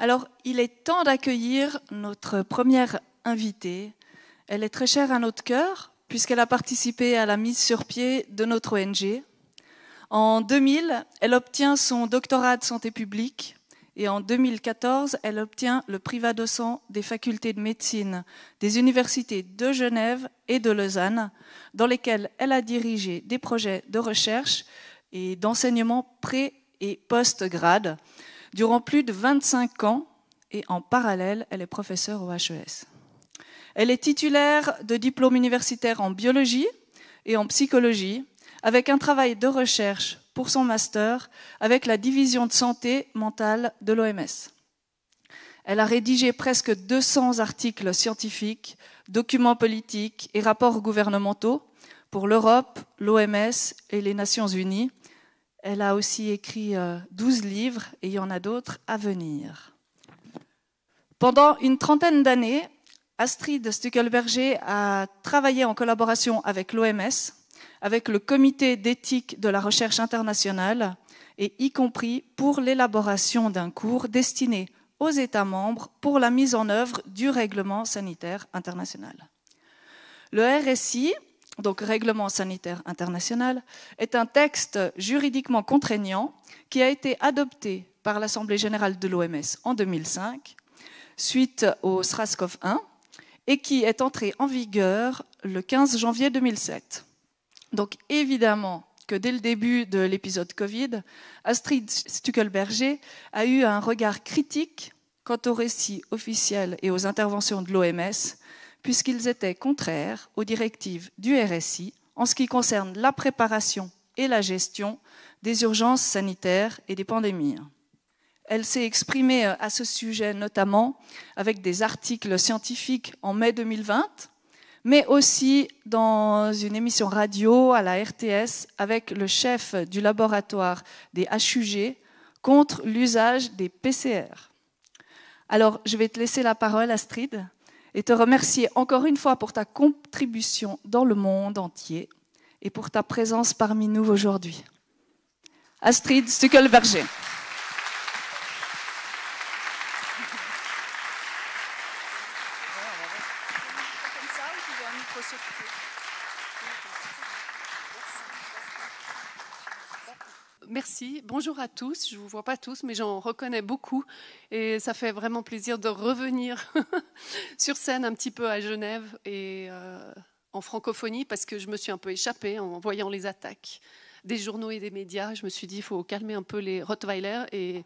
Alors, il est temps d'accueillir notre première invitée. Elle est très chère à notre cœur, puisqu'elle a participé à la mise sur pied de notre ONG. En 2000, elle obtient son doctorat de santé publique et en 2014, elle obtient le privat-docent des facultés de médecine des universités de Genève et de Lausanne, dans lesquelles elle a dirigé des projets de recherche et d'enseignement pré- et post-grade durant plus de 25 ans, et en parallèle, elle est professeure au HES. Elle est titulaire de diplômes universitaires en biologie et en psychologie, avec un travail de recherche pour son master avec la division de santé mentale de l'OMS. Elle a rédigé presque 200 articles scientifiques, documents politiques et rapports gouvernementaux pour l'Europe, l'OMS et les Nations Unies. Elle a aussi écrit 12 livres et il y en a d'autres à venir. Pendant une trentaine d'années, Astrid Stuckelberger a travaillé en collaboration avec l'OMS, avec le comité d'éthique de la recherche internationale, et y compris pour l'élaboration d'un cours destiné aux États membres pour la mise en œuvre du règlement sanitaire international. Le RSI, donc Règlement sanitaire international, est un texte juridiquement contraignant qui a été adopté par l'Assemblée générale de l'OMS en 2005, suite au SRASCOV 1, et qui est entré en vigueur le 15 janvier 2007. Donc évidemment que dès le début de l'épisode Covid, Astrid Stuckelberger a eu un regard critique quant aux récits officiels et aux interventions de l'OMS, puisqu'ils étaient contraires aux directives du RSI en ce qui concerne la préparation et la gestion des urgences sanitaires et des pandémies. Elle s'est exprimée à ce sujet notamment avec des articles scientifiques en mai 2020, mais aussi dans une émission radio à la RTS avec le chef du laboratoire des HUG contre l'usage des PCR. Alors, je vais te laisser la parole, Astrid, et te remercier encore une fois pour ta contribution dans le monde entier et pour ta présence parmi nous aujourd'hui. Astrid Stuckelberger. Merci, bonjour à tous. Je ne vous vois pas tous, mais j'en reconnais beaucoup. Et ça fait vraiment plaisir de revenir sur scène un petit peu à Genève et en francophonie, parce que je me suis un peu échappée en voyant les attaques des journaux et des médias. Je me suis dit, il faut calmer un peu les Rottweilers. Et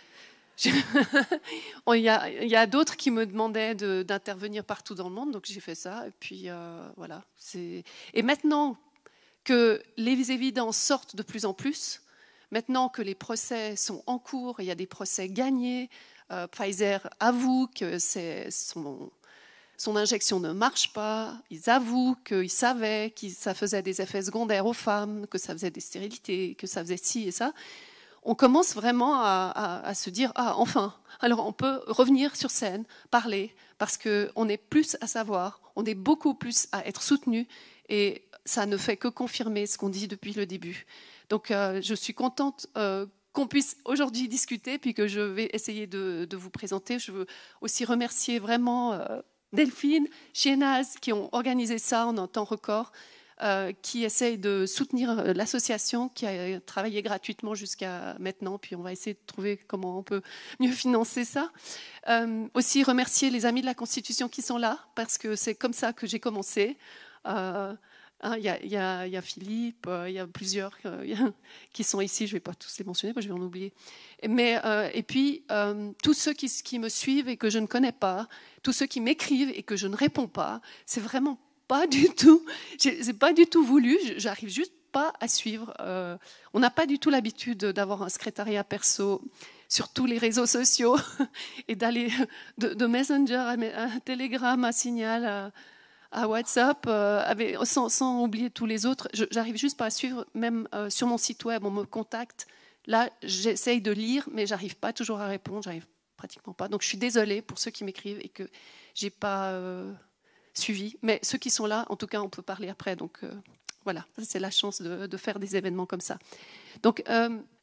il y a d'autres qui me demandaient d'intervenir partout dans le monde, donc j'ai fait ça. Et puis voilà. Et maintenant que les évidences sortent de plus en plus, maintenant que les procès sont en cours, il y a des procès gagnés, Pfizer avoue que son injection ne marche pas, ils avouent qu'ils savaient que ça faisait des effets secondaires aux femmes, que ça faisait des stérilités, que ça faisait ci et ça. On commence vraiment à se dire « Ah, enfin, alors on peut revenir sur scène, parler, parce qu'on est plus à savoir, on est beaucoup plus à être soutenu, et ça ne fait que confirmer ce qu'on dit depuis le début. » Donc je suis contente qu'on puisse aujourd'hui discuter, puis que je vais essayer de vous présenter. Je veux aussi remercier vraiment Delphine, Chienaz, qui ont organisé ça en un temps record, qui essayent de soutenir l'association qui a travaillé gratuitement jusqu'à maintenant, puis on va essayer de trouver comment on peut mieux financer ça. Aussi remercier les amis de la Constitution qui sont là, parce que c'est comme ça que j'ai commencé. Il y a Philippe, il y a plusieurs qui sont ici, je ne vais pas tous les mentionner, je vais en oublier. Et puis, tous ceux qui me suivent et que je ne connais pas, tous ceux qui m'écrivent et que je ne réponds pas, c'est vraiment pas du tout, c'est pas du tout voulu, j'arrive juste pas à suivre. On n'a pas du tout l'habitude d'avoir un secrétariat perso sur tous les réseaux sociaux et d'aller de Messenger à Telegram, à Signal, à WhatsApp, sans oublier tous les autres. J'arrive juste pas à suivre, même sur mon site web, on me contacte. Là, j'essaye de lire, mais j'arrive pas toujours à répondre, j'arrive pratiquement pas. Donc je suis désolée pour ceux qui m'écrivent et que j'ai pas suivi. Mais ceux qui sont là, en tout cas, on peut parler après. Donc voilà, c'est la chance de faire des événements comme ça. Donc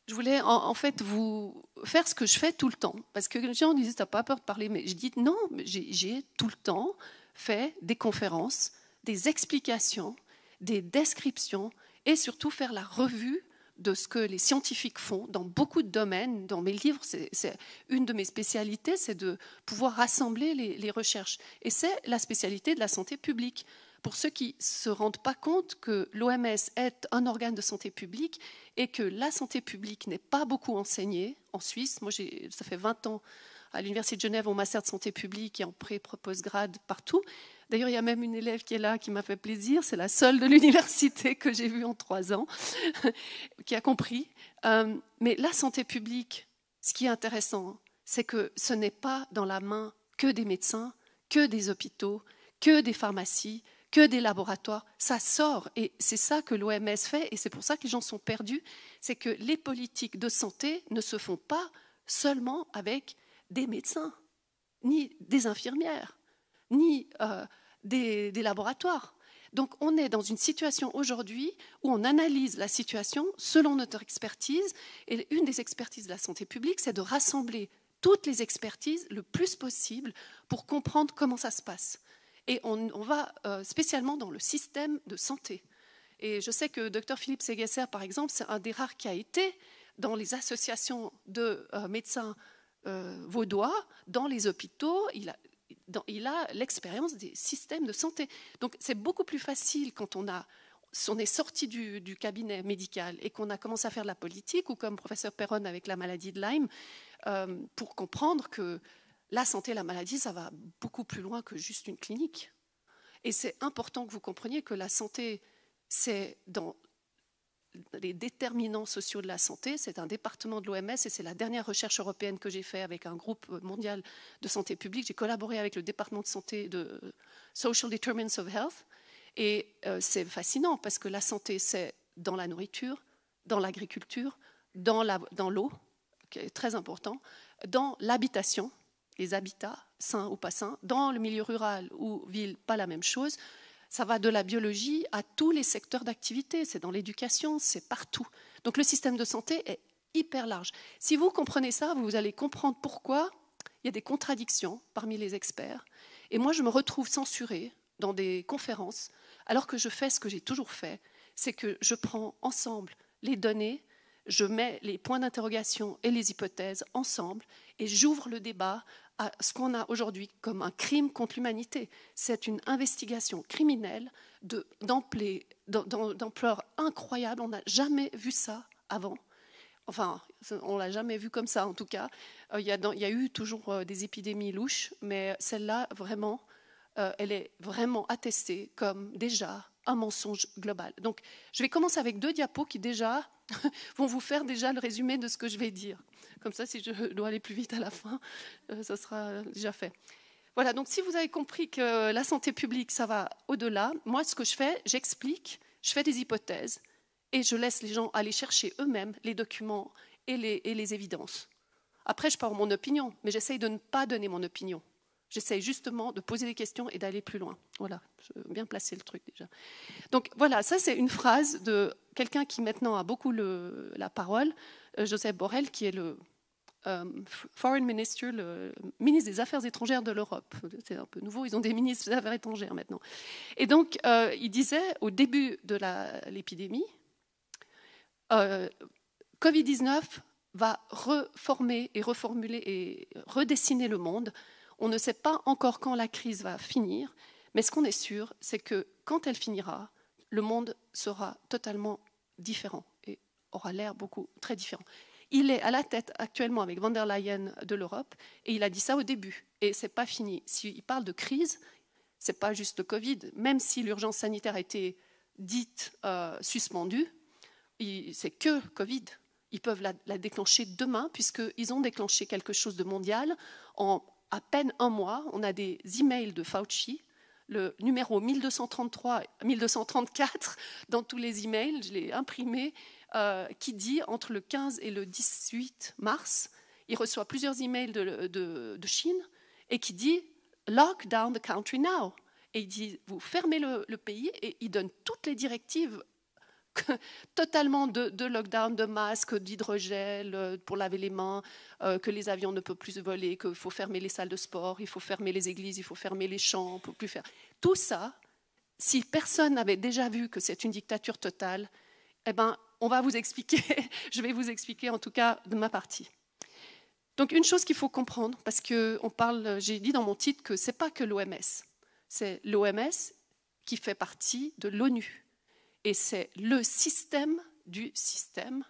Je voulais en fait vous faire ce que je fais tout le temps. Parce que les gens disent, t'as pas peur de parler, mais je dis non, j'ai tout le temps fait des conférences, des explications, des descriptions et surtout faire la revue de ce que les scientifiques font dans beaucoup de domaines. Dans mes livres, c'est une de mes spécialités, c'est de pouvoir rassembler les recherches. Et c'est la spécialité de la santé publique. Pour ceux qui ne se rendent pas compte que l'OMS est un organe de santé publique et que la santé publique n'est pas beaucoup enseignée en Suisse. Moi, ça fait 20 ans à l'Université de Genève, au master de santé publique et en pré-postgrad partout. D'ailleurs, il y a même une élève qui est là, qui m'a fait plaisir. C'est la seule de l'université que j'ai vue en 3 ans, qui a compris. Mais la santé publique, ce qui est intéressant, c'est que ce n'est pas dans la main que des médecins, que des hôpitaux, que des pharmacies, que des laboratoires. Ça sort. Et c'est ça que l'OMS fait. Et c'est pour ça que les gens sont perdus. C'est que les politiques de santé ne se font pas seulement avec des médecins, ni des infirmières, ni des laboratoires. Donc on est dans une situation aujourd'hui où on analyse la situation selon notre expertise. Et une des expertises de la santé publique, c'est de rassembler toutes les expertises le plus possible pour comprendre comment ça se passe. Et on va spécialement dans le système de santé. Et je sais que Dr Philippe Séguesser, par exemple, c'est un des rares qui a été dans les associations de médecins vaudois, dans les hôpitaux. Il a l'expérience des systèmes de santé. Donc c'est beaucoup plus facile quand on est sorti du cabinet médical et qu'on a commencé à faire de la politique, ou comme professeur Perron avec la maladie de Lyme, pour comprendre que la santé et la maladie, ça va beaucoup plus loin que juste une clinique. Et c'est important que vous compreniez que la santé, c'est dans les déterminants sociaux de la santé, c'est un département de l'OMS et c'est la dernière recherche européenne que j'ai faite avec un groupe mondial de santé publique. J'ai collaboré avec le département de santé de Social Determinants of Health et c'est fascinant parce que la santé, c'est dans la nourriture, dans l'agriculture, dans l'eau, qui est très important, dans l'habitation, les habitats, sains ou pas sains, dans le milieu rural ou ville, pas la même chose. Ça va de la biologie à tous les secteurs d'activité, c'est dans l'éducation, c'est partout. Donc le système de santé est hyper large. Si vous comprenez ça, vous allez comprendre pourquoi il y a des contradictions parmi les experts. Et moi, je me retrouve censurée dans des conférences, alors que je fais ce que j'ai toujours fait, c'est que je prends ensemble les données, je mets les points d'interrogation et les hypothèses ensemble et j'ouvre le débat à ce qu'on a aujourd'hui comme un crime contre l'humanité. C'est une investigation criminelle d'ampleur incroyable. On n'a jamais vu ça avant. Enfin, on ne l'a jamais vu comme ça en tout cas. Il y a eu toujours des épidémies louches, mais celle-là, vraiment, elle est vraiment attestée comme déjà un mensonge global. Donc, je vais commencer avec 2 diapos qui déjà vont vous faire déjà le résumé de ce que je vais dire. Comme ça, si je dois aller plus vite à la fin, ça sera déjà fait. Voilà, donc si vous avez compris que la santé publique, ça va au-delà, moi, ce que je fais, j'explique, je fais des hypothèses et je laisse les gens aller chercher eux-mêmes les documents et les évidences. Après, je parle mon opinion, mais j'essaye de ne pas donner mon opinion. J'essaye justement de poser des questions et d'aller plus loin. Voilà, je veux bien placer le truc déjà. Donc voilà, ça c'est une phrase de quelqu'un qui maintenant a beaucoup la parole, Joseph Borrell, qui est le Foreign Minister, le ministre des Affaires étrangères de l'Europe. C'est un peu nouveau, ils ont des ministres des Affaires étrangères maintenant. Et donc, il disait au début de l'épidémie, Covid-19 va reformer et reformuler et redessiner le monde. On ne sait pas encore quand la crise va finir, mais ce qu'on est sûr, c'est que quand elle finira, le monde sera totalement différent et aura l'air très différent. Il est à la tête actuellement avec von der Leyen de l'Europe et il a dit ça au début et c'est pas fini. S'il parle de crise, c'est pas juste le Covid. Même si l'urgence sanitaire a été dite suspendue, c'est que Covid. Ils peuvent la déclencher demain puisqu'ils ont déclenché quelque chose de mondial en à peine 1 mois. On a des emails de Fauci, le numéro 1233, 1234 dans tous les emails, je l'ai imprimé, qui dit entre le 15 et le 18 mars, il reçoit plusieurs emails de Chine et qui dit « Lock down the country now ». Et il dit « Vous fermez le pays » et il donne toutes les directives totalement de lockdown, de masques, d'hydrogel pour laver les mains, que les avions ne peuvent plus voler, qu'il faut fermer les salles de sport, il faut fermer les églises, il faut fermer les champs, on ne peut plus faire. Tout ça, si personne n'avait déjà vu que c'est une dictature totale, eh ben, on va vous expliquer, je vais vous expliquer en tout cas de ma partie. Donc une chose qu'il faut comprendre, parce que j'ai dit dans mon titre que ce n'est pas que l'OMS, c'est l'OMS qui fait partie de l'ONU. Et c'est le système du système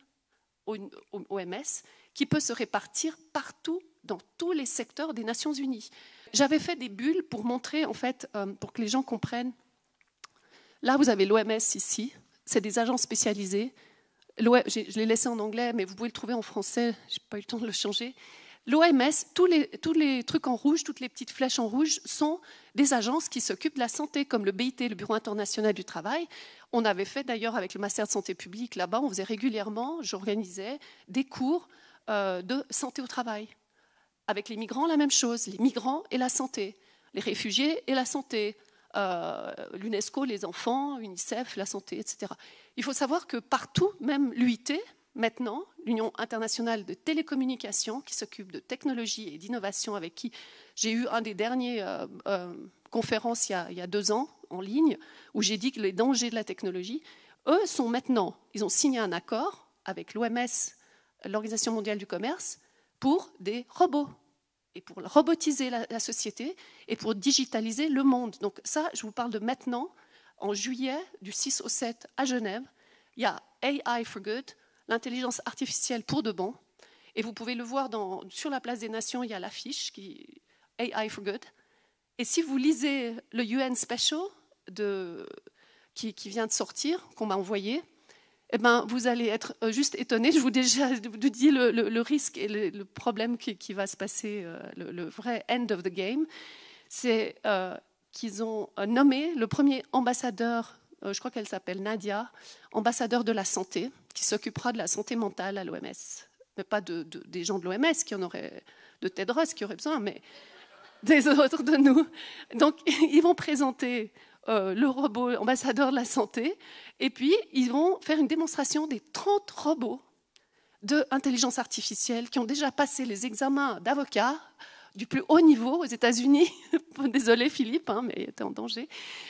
OMS qui peut se répartir partout dans tous les secteurs des Nations Unies. J'avais fait des bulles pour montrer, en fait, pour que les gens comprennent. Là, vous avez l'OMS ici, c'est des agences spécialisées. Je l'ai laissé en anglais, mais vous pouvez le trouver en français, je n'ai pas eu le temps de le changer. L'OMS, tous les trucs en rouge, toutes les petites flèches en rouge sont des agences qui s'occupent de la santé, comme le BIT, le Bureau international du travail. On avait fait d'ailleurs avec le master de santé publique là-bas, on faisait régulièrement, j'organisais des cours de santé au travail. Avec les migrants, la même chose, les migrants et la santé, les réfugiés et la santé, l'UNESCO, les enfants, UNICEF, la santé, etc. Il faut savoir que partout, même l'UIT, maintenant, l'Union internationale de télécommunications, qui s'occupe de technologie et d'innovation, avec qui j'ai eu un des derniers conférences il y a 2 ans en ligne, où j'ai dit que les dangers de la technologie, eux sont maintenant, ils ont signé un accord avec l'OMS, l'Organisation mondiale du commerce, pour des robots, et pour robotiser la société, et pour digitaliser le monde. Donc ça, je vous parle de maintenant, en juillet, du 6 au 7 à Genève, il y a AI for Good, l'intelligence artificielle pour de bon. Et vous pouvez le voir sur la place des Nations, il y a l'affiche qui AI for Good. Et si vous lisez le UN Special qui vient de sortir, qu'on m'a envoyé, eh ben, vous allez être juste étonné. Je vous dis le risque et le problème qui va se passer, le vrai end of the game. C'est qu'ils ont nommé le premier ambassadeur, je crois qu'elle s'appelle Nadia, ambassadeur de la santé, qui s'occupera de la santé mentale à l'OMS. Mais pas des gens de l'OMS qui en auraient, de Tedros qui aurait besoin, mais des autres de nous. Donc, ils vont présenter le robot ambassadeur de la santé, et puis ils vont faire une démonstration des 30 robots d'intelligence artificielle qui ont déjà passé les examens d'avocat du plus haut niveau aux États-Unis. Désolé Philippe, hein, mais il était en danger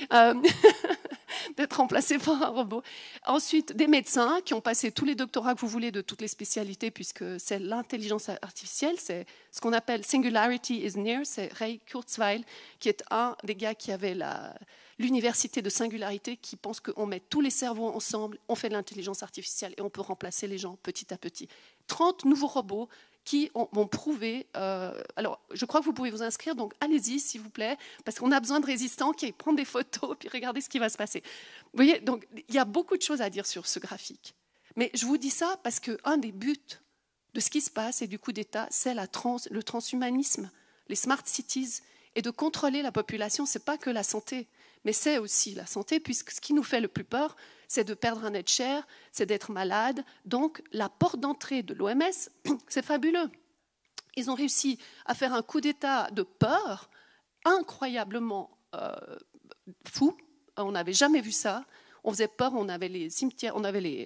d'être remplacé par un robot. Ensuite, des médecins qui ont passé tous les doctorats que vous voulez de toutes les spécialités, puisque c'est l'intelligence artificielle, c'est ce qu'on appelle Singularity is Near, c'est Ray Kurzweil, qui est un des gars qui avait l'université de Singularité, qui pense qu'on met tous les cerveaux ensemble, on fait de l'intelligence artificielle et on peut remplacer les gens petit à petit. 30 nouveaux robots qui vont prouver. Alors, je crois que vous pouvez vous inscrire, donc allez-y, s'il vous plaît, parce qu'on a besoin de résistants qui prennent des photos, puis regardez ce qui va se passer. Vous voyez, donc il y a beaucoup de choses à dire sur ce graphique. Mais je vous dis ça parce qu'un des buts de ce qui se passe et du coup d'État, c'est le transhumanisme, les smart cities, et de contrôler la population. Ce n'est pas que la santé, mais c'est aussi la santé, puisque ce qui nous fait le plus peur, c'est de perdre un être cher, c'est d'être malade. Donc, la porte d'entrée de l'OMS, c'est fabuleux. Ils ont réussi à faire un coup d'État de peur incroyablement fou. On n'avait jamais vu ça. On faisait peur, on avait les cimetières, on avait les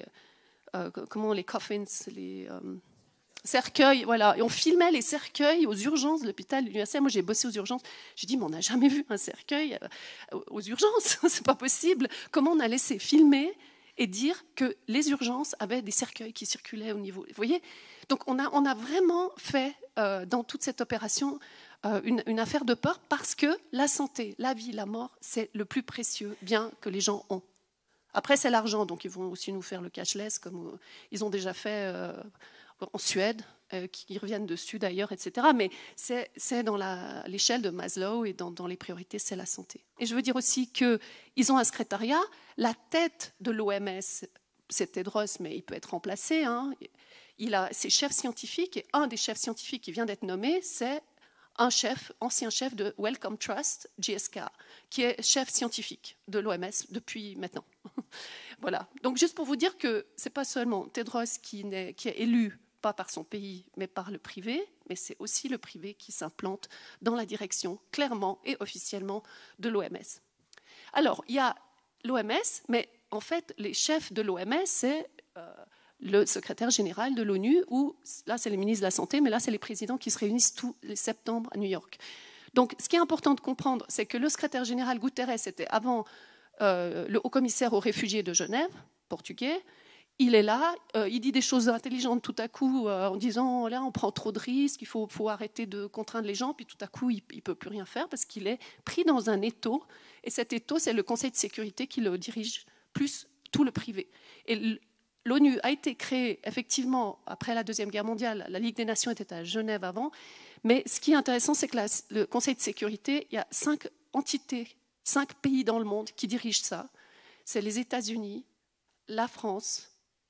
coffins, les cercueils, voilà. Et on filmait les cercueils aux urgences de l'hôpital de l'université. Moi, j'ai bossé aux urgences. J'ai dit, mais on n'a jamais vu un cercueil aux urgences. C'est pas possible. Comment on a laissé filmer et dire que les urgences avaient des cercueils qui circulaient au niveau. Vous voyez ? Donc, on a vraiment fait dans toute cette opération une affaire de peur, parce que la santé, la vie, la mort, c'est le plus précieux bien que les gens ont. Après, c'est l'argent. Donc, ils vont aussi nous faire le cashless, comme ils ont déjà fait en Suède, qui reviennent dessus d'ailleurs, etc. Mais c'est dans l'échelle de Maslow, et dans les priorités, c'est la santé. Et je veux dire aussi qu'ils ont un secrétariat. La tête de l'OMS, c'est Tedros, mais il peut être remplacé. Hein. Il a ses chefs scientifiques, et un des chefs scientifiques qui vient d'être nommé, c'est ancien chef de Wellcome Trust, GSK, qui est chef scientifique de l'OMS depuis maintenant. Voilà. Donc juste pour vous dire que ce n'est pas seulement Tedros qui est élu, pas par son pays, mais par le privé, mais c'est aussi le privé qui s'implante dans la direction, clairement et officiellement, de l'OMS. Alors, il y a l'OMS, mais en fait, les chefs de l'OMS, c'est le secrétaire général de l'ONU, ou là, c'est les ministres de la Santé, mais là, c'est les présidents qui se réunissent tous les septembre à New York. Donc, ce qui est important de comprendre, c'est que le secrétaire général Guterres était avant le haut-commissaire aux réfugiés de Genève, portugais. Il est là, il dit des choses intelligentes tout à coup en disant là on prend trop de risques, il faut arrêter de contraindre les gens, puis tout à coup il ne peut plus rien faire parce qu'il est pris dans un étau, et cet étau c'est le Conseil de sécurité qui le dirige, plus tout le privé. Et l'ONU a été créée effectivement après la Deuxième Guerre mondiale, la Ligue des Nations était à Genève avant, mais ce qui est intéressant c'est que le Conseil de sécurité, il y a 5 entités, 5 pays dans le monde qui dirigent ça. C'est les États-Unis, la France,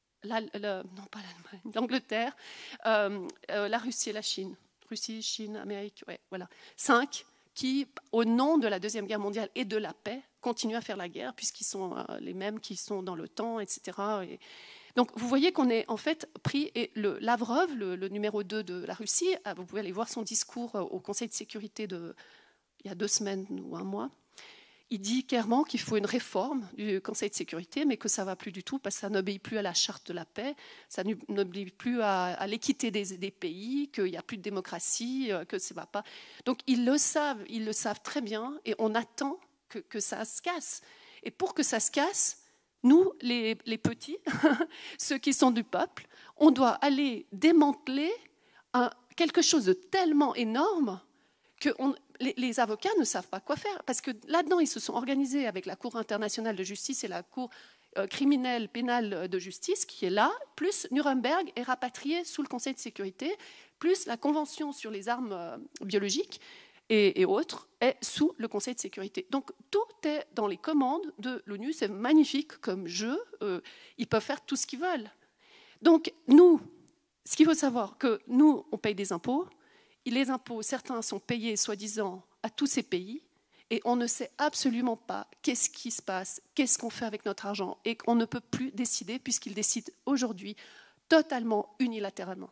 l'Angleterre, la Russie et la Chine. Russie, Chine, Amérique, ouais, voilà. 5 qui, au nom de la Deuxième Guerre mondiale et de la paix, continuent à faire la guerre, puisqu'ils sont les mêmes qui sont dans l'OTAN, etc. Et donc, vous voyez qu'on est en fait pris, et Lavrov, le numéro 2 de la Russie, vous pouvez aller voir son discours au Conseil de sécurité il y a 2 semaines ou 1 mois. Il dit clairement qu'il faut une réforme du Conseil de sécurité, mais que ça ne va plus du tout, parce que ça n'obéit plus à la charte de la paix, ça n'obéit plus à l'équité des pays, qu'il n'y a plus de démocratie, que ça ne va pas. Donc ils le savent très bien, et on attend que ça se casse. Et pour que ça se casse, nous, les petits, ceux qui sont du peuple, on doit aller démanteler quelque chose de tellement énorme que les avocats ne savent pas quoi faire. Parce que là-dedans, ils se sont organisés avec la Cour internationale de justice et la Cour criminelle pénale de justice, qui est là, plus Nuremberg est rapatrié sous le Conseil de sécurité, plus la Convention sur les armes biologiques et autres est sous le Conseil de sécurité. Donc tout est dans les commandes de l'ONU, c'est magnifique comme jeu, ils peuvent faire tout ce qu'ils veulent. Donc nous, ce qu'il faut savoir, que nous, on paye des impôts, et les impôts, certains sont payés soi-disant à tous ces pays, et on ne sait absolument pas qu'est-ce qui se passe, qu'est-ce qu'on fait avec notre argent, et qu'on ne peut plus décider puisqu'ils décident aujourd'hui totalement unilatéralement.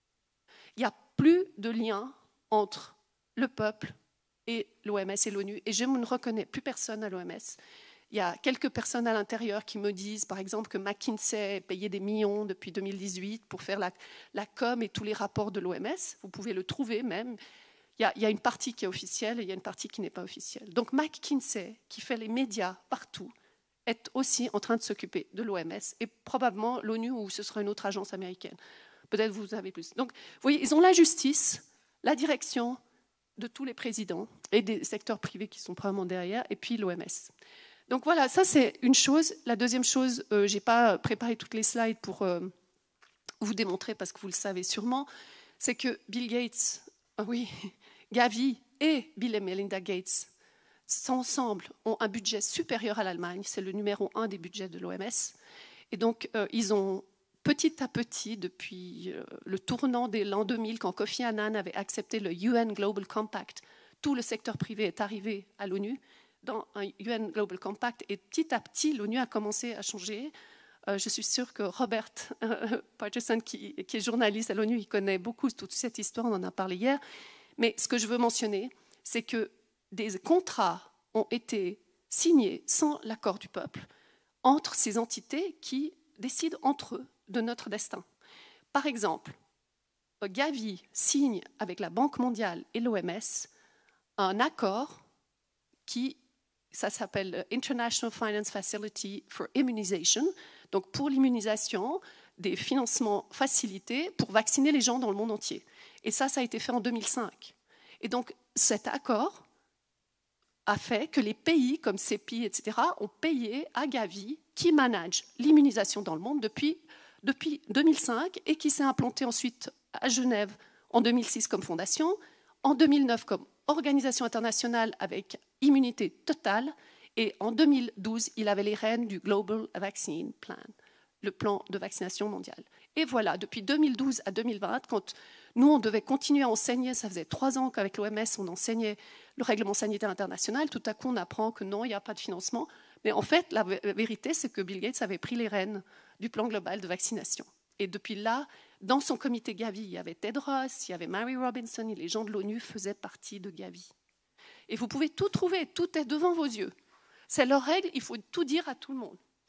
Il n'y a plus de lien entre le peuple et l'OMS et l'ONU, et je ne reconnais plus personne à l'OMS. Il y a quelques personnes à l'intérieur qui me disent, par exemple, que McKinsey payait des millions depuis 2018 pour faire la com et tous les rapports de l'OMS. Vous pouvez le trouver même. Il y a une partie qui est officielle et il y a une partie qui n'est pas officielle. Donc McKinsey, qui fait les médias partout, est aussi en train de s'occuper de l'OMS et probablement l'ONU, ou ce sera une autre agence américaine. Peut-être vous avez plus. Donc, vous voyez, ils ont la justice, la direction de tous les présidents et des secteurs privés qui sont probablement derrière, et puis l'OMS. Donc voilà, ça c'est une chose. La deuxième chose, je n'ai pas préparé toutes les slides pour vous démontrer, parce que vous le savez sûrement, c'est que Bill Gates, oui, Gavi et Bill et Melinda Gates, ensemble, ont un budget supérieur à l'Allemagne. C'est le numéro 1 des budgets de l'OMS. Et donc, ils ont petit à petit, depuis le tournant de l'an 2000, quand Kofi Annan avait accepté le UN Global Compact, tout le secteur privé est arrivé à l'ONU, dans un UN Global Compact, et petit à petit, l'ONU a commencé à changer. Je suis sûre que Robert Patterson, qui est journaliste à l'ONU, il connaît beaucoup toute cette histoire, on en a parlé hier. Mais ce que je veux mentionner, c'est que des contrats ont été signés sans l'accord du peuple entre ces entités qui décident entre eux de notre destin. Par exemple, Gavi signe avec la Banque mondiale et l'OMS un accord ça s'appelle International Finance Facility for Immunization, donc pour l'immunisation, des financements facilités pour vacciner les gens dans le monde entier. Et ça a été fait en 2005. Et donc cet accord a fait que les pays comme CEPI, etc., ont payé à Gavi, qui manage l'immunisation dans le monde depuis 2005 et qui s'est implanté ensuite à Genève en 2006 comme fondation, en 2009 comme organisation internationale avec immunité totale, et en 2012, il avait les rênes du Global Vaccine Plan, le plan de vaccination mondial. Et voilà, depuis 2012 à 2020, quand nous, on devait continuer à enseigner, ça faisait 3 ans qu'avec l'OMS, on enseignait le règlement sanitaire international, tout à coup, on apprend que non, il n'y a pas de financement. Mais en fait, la vérité, c'est que Bill Gates avait pris les rênes du plan global de vaccination. Et depuis là, dans son comité Gavi, il y avait Tedros, il y avait Mary Robinson, et les gens de l'ONU faisaient partie de Gavi. Et vous pouvez tout trouver, tout est devant vos yeux. C'est leur règle, il faut tout dire à tout le monde.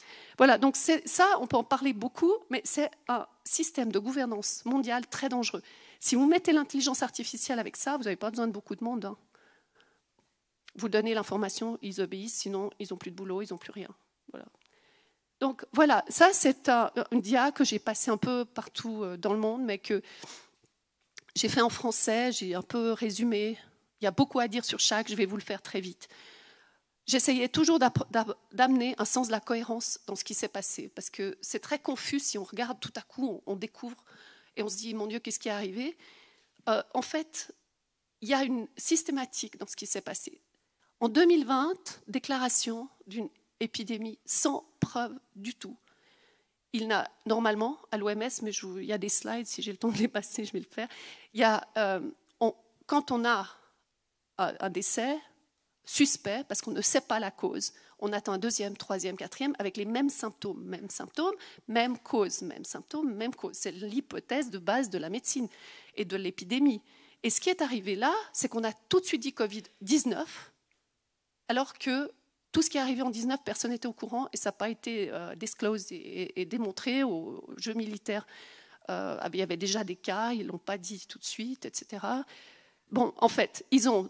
Voilà, donc ça, on peut en parler beaucoup, mais c'est un système de gouvernance mondiale très dangereux. Si vous mettez l'intelligence artificielle avec ça, vous n'avez pas besoin de beaucoup de monde. Hein. Vous donnez l'information, ils obéissent, sinon ils n'ont plus de boulot, ils n'ont plus rien. Voilà. Donc voilà, ça c'est une dia que j'ai passé un peu partout dans le monde, mais que j'ai fait en français, j'ai un peu résumé. Il y a beaucoup à dire sur chaque, je vais vous le faire très vite. J'essayais toujours d'amener un sens de la cohérence dans ce qui s'est passé, parce que c'est très confus si on regarde tout à coup, on découvre et on se dit, mon Dieu, qu'est-ce qui est arrivé ? En fait, il y a une systématique dans ce qui s'est passé. En 2020, déclaration d'une épidémie sans preuve du tout. Il n'a normalement, à l'OMS, mais il y a des slides, si j'ai le temps de les passer, je vais le faire. Il y a, quand on a un décès suspect, parce qu'on ne sait pas la cause, on attend un deuxième, troisième, quatrième, avec les mêmes symptômes, même cause, même symptômes, même cause. C'est l'hypothèse de base de la médecine et de l'épidémie. Et ce qui est arrivé là, c'est qu'on a tout de suite dit Covid-19, alors que tout ce qui est arrivé en 19, personne n'était au courant et ça n'a pas été disclosed et démontré aux jeux militaires. Il y avait déjà des cas, ils ne l'ont pas dit tout de suite, etc. Bon, en fait, ils ont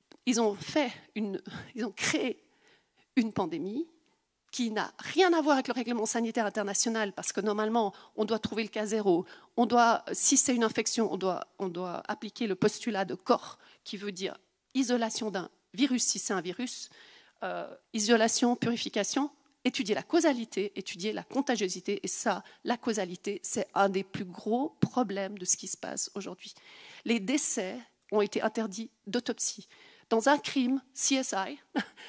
créé une pandémie qui n'a rien à voir avec le règlement sanitaire international, parce que normalement, on doit trouver le cas zéro. Si c'est une infection, on doit appliquer le postulat de Koch, qui veut dire isolation d'un virus, si c'est un virus, isolation, purification, étudier la causalité, étudier la contagiosité. Et ça, la causalité, c'est un des plus gros problèmes de ce qui se passe aujourd'hui. Les décès ont été interdits d'autopsie. Dans un crime, CSI,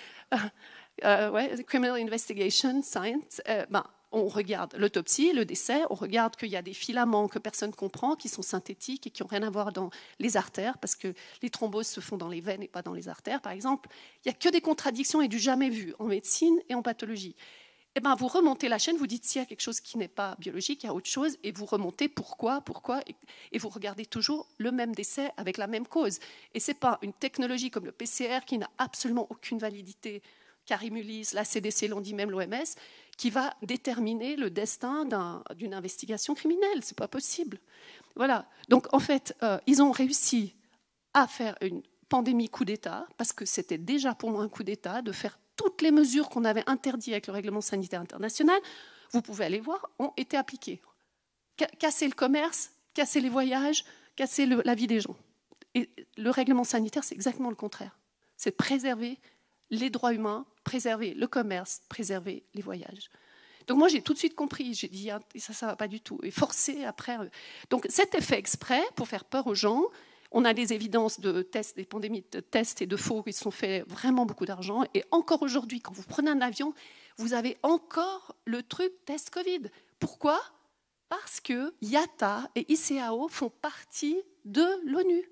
Criminal Investigation Science, on regarde l'autopsie, le décès, on regarde qu'il y a des filaments que personne ne comprend, qui sont synthétiques et qui n'ont rien à voir dans les artères, parce que les thromboses se font dans les veines et pas dans les artères, par exemple. Il n'y a que des contradictions et du jamais vu en médecine et en pathologie. Eh ben, vous remontez la chaîne, vous dites s'il y a quelque chose qui n'est pas biologique, il y a autre chose, et vous remontez pourquoi, et vous regardez toujours le même décès avec la même cause. Et ce n'est pas une technologie comme le PCR qui n'a absolument aucune validité, Carrie Mullis, la CDC l'ont dit, même l'OMS, qui va déterminer le destin d'une investigation criminelle. Ce n'est pas possible. Voilà. Donc, en fait, ils ont réussi à faire une pandémie coup d'État, parce que c'était déjà pour moi un coup d'État, de faire toutes les mesures qu'on avait interdites avec le règlement sanitaire international, vous pouvez aller voir, ont été appliquées. Casser le commerce, casser les voyages, casser la vie des gens. Et le règlement sanitaire, c'est exactement le contraire. C'est préserver les droits humains, préserver le commerce, préserver les voyages. Donc moi, j'ai tout de suite compris. J'ai dit, ça ne va pas du tout. Et forcé après. Donc c'était fait exprès pour faire peur aux gens. On a des évidences de tests, des pandémies de tests et de faux qui se sont fait vraiment beaucoup d'argent. Et encore aujourd'hui, quand vous prenez un avion, vous avez encore le truc test Covid. Pourquoi ? Parce que IATA et ICAO font partie de l'ONU.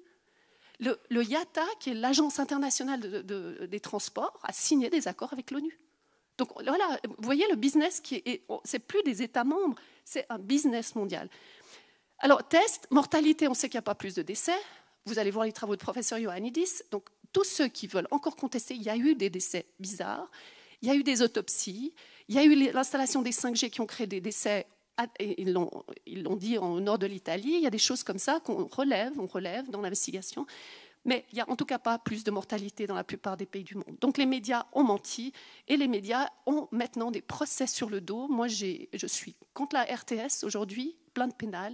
Le IATA, qui est l'Agence internationale des transports, a signé des accords avec l'ONU. Donc voilà, vous voyez le business c'est plus des États membres, c'est un business mondial. Alors test, mortalité, on sait qu'il n'y a pas plus de décès. Vous allez voir les travaux de professeur Ioannidis. Donc tous ceux qui veulent encore contester, il y a eu des décès bizarres, il y a eu des autopsies, il y a eu l'installation des 5G qui ont créé des décès. Ils l'ont dit au nord de l'Italie, il y a des choses comme ça qu'on relève dans l'investigation, mais il n'y a en tout cas pas plus de mortalité dans la plupart des pays du monde. Donc les médias ont menti et les médias ont maintenant des procès sur le dos. Moi, je suis contre la RTS aujourd'hui, plainte pénale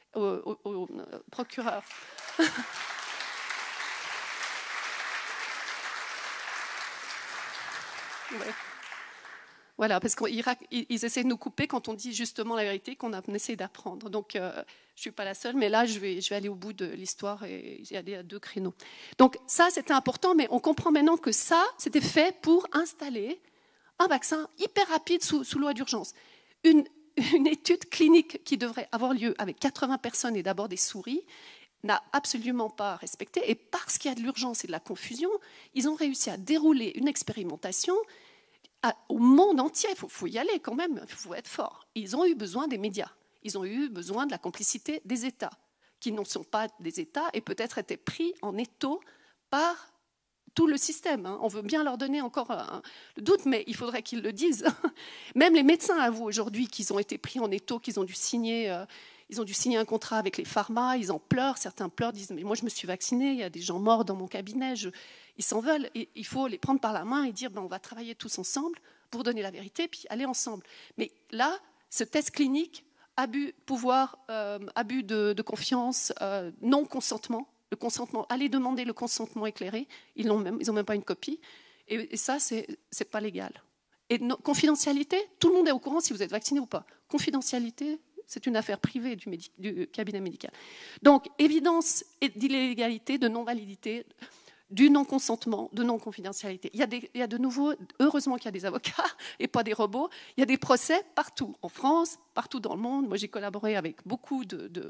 au procureur. Ouais. Voilà, parce qu'ils essaient de nous couper quand on dit justement la vérité qu'on essaie d'apprendre. Donc, je ne suis pas la seule, mais là, je vais aller au bout de l'histoire et y aller à 2 créneaux. Donc, ça, c'était important, mais on comprend maintenant que ça, c'était fait pour installer un vaccin hyper rapide sous loi d'urgence. Une étude clinique qui devrait avoir lieu avec 80 personnes et d'abord des souris n'a absolument pas respecté. Et parce qu'il y a de l'urgence et de la confusion, ils ont réussi à dérouler une expérimentation au monde entier. Il faut y aller quand même, il faut être fort. Ils ont eu besoin des médias, ils ont eu besoin de la complicité des États, qui ne sont pas des États et peut-être étaient pris en étau par tout le système. On veut bien leur donner encore le doute, mais il faudrait qu'ils le disent. Même les médecins avouent aujourd'hui qu'ils ont été pris en étau, qu'ils ont dû signer un contrat avec les pharma, ils en pleurent, certains pleurent, disent « mais moi je me suis vacciné, il y a des gens morts dans mon cabinet, ils s'en veulent ». Et il faut les prendre par la main et dire « on va travailler tous ensemble pour donner la vérité, puis aller ensemble ». Mais là, ce test clinique, abus de pouvoir, abus de confiance, non-consentement, le consentement, allez demander le consentement éclairé, ils n'ont même pas une copie, et ça, c'est pas légal. Et confidentialité, tout le monde est au courant si vous êtes vacciné ou pas. Confidentialité, c'est une affaire privée du cabinet médical. Donc, évidence d'illégalité, de non-validité, du non-consentement, de non-confidentialité. Il y a de nouveau, heureusement qu'il y a des avocats et pas des robots, il y a des procès partout, en France, partout dans le monde. Moi, j'ai collaboré avec beaucoup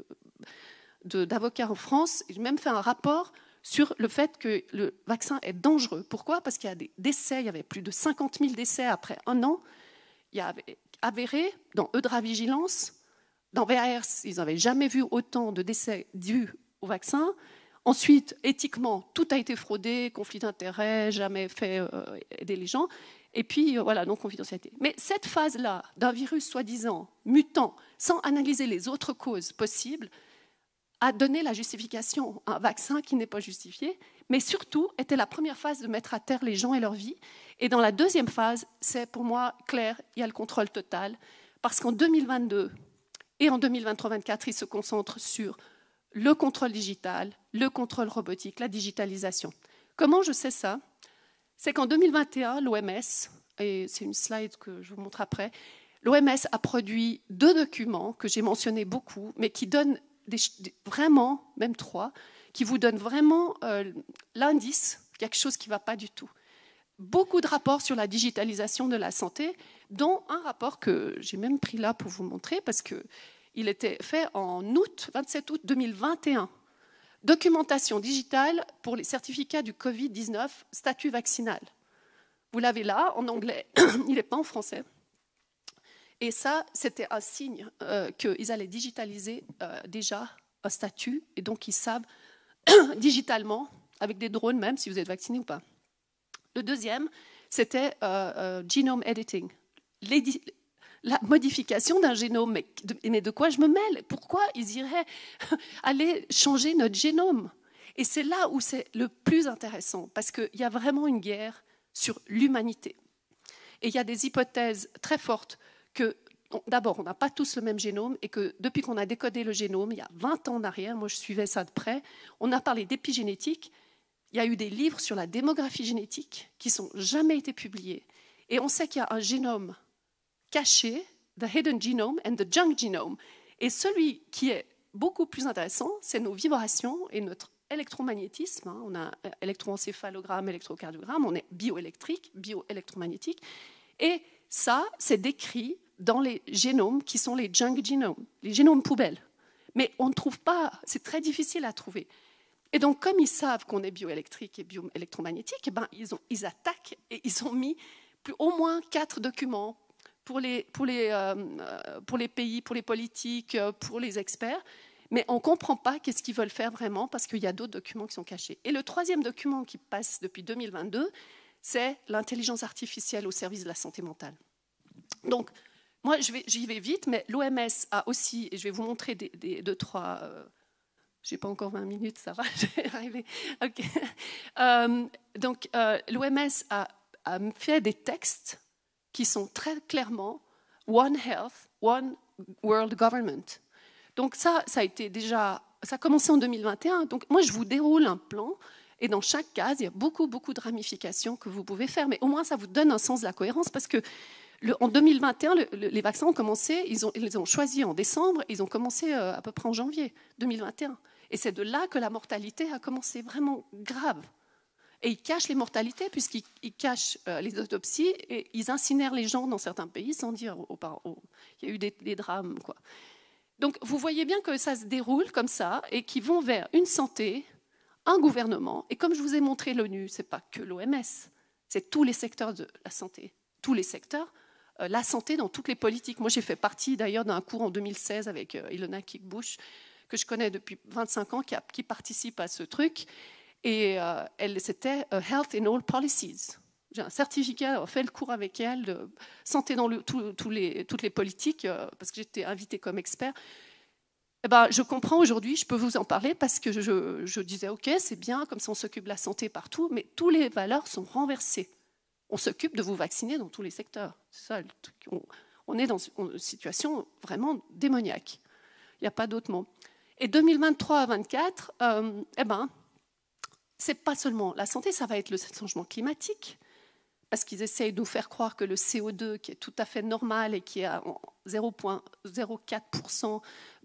d'avocats en France. J'ai même fait un rapport sur le fait que le vaccin est dangereux. Pourquoi ? Parce qu'il y a des décès, il y avait plus de 50 000 décès après un an. Il y avait avéré dans Eudravigilance, dans VAERS, ils n'avaient jamais vu autant de décès dus au vaccin. Ensuite, éthiquement, tout a été fraudé, conflit d'intérêts, jamais fait aider les gens. Et puis, voilà, non-confidentialité. Mais cette phase-là d'un virus soi-disant mutant, sans analyser les autres causes possibles, a donné la justification à un vaccin qui n'est pas justifié, mais surtout était la première phase de mettre à terre les gens et leur vie. Et dans la deuxième phase, c'est pour moi clair, il y a le contrôle total, parce qu'en 2022 et en 2023-2024, ils se concentrent sur le contrôle digital, le contrôle robotique, la digitalisation. Comment je sais ça ? C'est qu'en 2021, l'OMS, et c'est une slide que je vous montre après, l'OMS a produit 2 documents que j'ai mentionnés beaucoup, mais qui donnent vraiment, même 3, qui vous donnent vraiment l'indice, quelque chose qui ne va pas du tout. Beaucoup de rapports sur la digitalisation de la santé, dont un rapport que j'ai même pris là pour vous montrer, parce qu'il était fait en 27 août 2021. Documentation digitale pour les certificats du Covid-19, statut vaccinal. Vous l'avez là, en anglais, il n'est pas en français. Et ça, c'était un signe qu'ils allaient digitaliser déjà un statut, et donc ils savent digitalement, avec des drones même, si vous êtes vacciné ou pas. Le deuxième, c'était genome editing, la modification d'un génome. Mais de quoi je me mêle ? Pourquoi ils iraient aller changer notre génome ? Et c'est là où c'est le plus intéressant, parce qu'il y a vraiment une guerre sur l'humanité. Et il y a des hypothèses très fortes que, d'abord, on n'a pas tous le même génome, et que depuis qu'on a décodé le génome, il y a 20 ans en arrière, moi je suivais ça de près, on a parlé d'épigénétique. Il y a eu des livres sur la démographie génétique qui n'ont jamais été publiés. Et on sait qu'il y a un génome caché, the hidden genome and the junk genome. Et celui qui est beaucoup plus intéressant, c'est nos vibrations et notre électromagnétisme. On a électroencéphalogramme, électrocardiogramme, on est bioélectrique, bioélectromagnétique. Et ça, c'est décrit dans les génomes qui sont les junk genomes, les génomes poubelles. Mais on ne trouve pas, c'est très difficile à trouver. Et donc, comme ils savent qu'on est bioélectrique et bioélectromagnétique, eh ben, ils attaquent et ils ont mis au moins 4 documents pour les pays, pour les politiques, pour les experts. Mais on ne comprend pas qu'est-ce qu'ils veulent faire vraiment parce qu'il y a d'autres documents qui sont cachés. Et le troisième document qui passe depuis 2022, c'est l'intelligence artificielle au service de la santé mentale. Donc, moi, j'y vais vite, mais l'OMS a aussi, et je vais vous montrer 2-3... Je n'ai pas encore 20 minutes, ça va, je vais arriver. Okay. Donc, l'OMS a fait des textes qui sont très clairement One Health, One World Government. Donc ça a été déjà, ça a commencé en 2021. Donc moi, je vous déroule un plan et dans chaque case, il y a beaucoup de ramifications que vous pouvez faire. Mais au moins, ça vous donne un sens de la cohérence parce que en 2021, les vaccins ont commencé, ils les ont choisis en décembre, ils ont commencé à peu près en janvier 2021. Et c'est de là que la mortalité a commencé vraiment grave. Et ils cachent les mortalités puisqu'ils cachent les autopsies et ils incinèrent les gens dans certains pays sans dire aux parents. Il y a eu des drames, quoi. Donc vous voyez bien que ça se déroule comme ça et qu'ils vont vers une santé, un gouvernement. Et comme je vous ai montré l'ONU, ce n'est pas que l'OMS, c'est tous les secteurs de la santé. Tous les secteurs. La santé dans toutes les politiques. Moi, j'ai fait partie d'ailleurs d'un cours en 2016 avec Ilona Kickbush, que je connais depuis 25 ans, qui participe à ce truc. Et c'était Health in All Policies. J'ai un certificat, fait le cours avec elle, de santé dans toutes les politiques, parce que j'étais invitée comme expert. Eh ben, je comprends aujourd'hui, je peux vous en parler, parce que je disais, OK, c'est bien, comme ça on s'occupe de la santé partout, mais toutes les valeurs sont renversées. On s'occupe de vous vacciner dans tous les secteurs. C'est ça, on est dans une situation vraiment démoniaque. Il n'y a pas d'autre mot. Et 2023 à 2024, eh ben, c'est pas seulement la santé, ça va être le changement climatique, parce qu'ils essayent de nous faire croire que le CO2, qui est tout à fait normal et qui est à 0,04%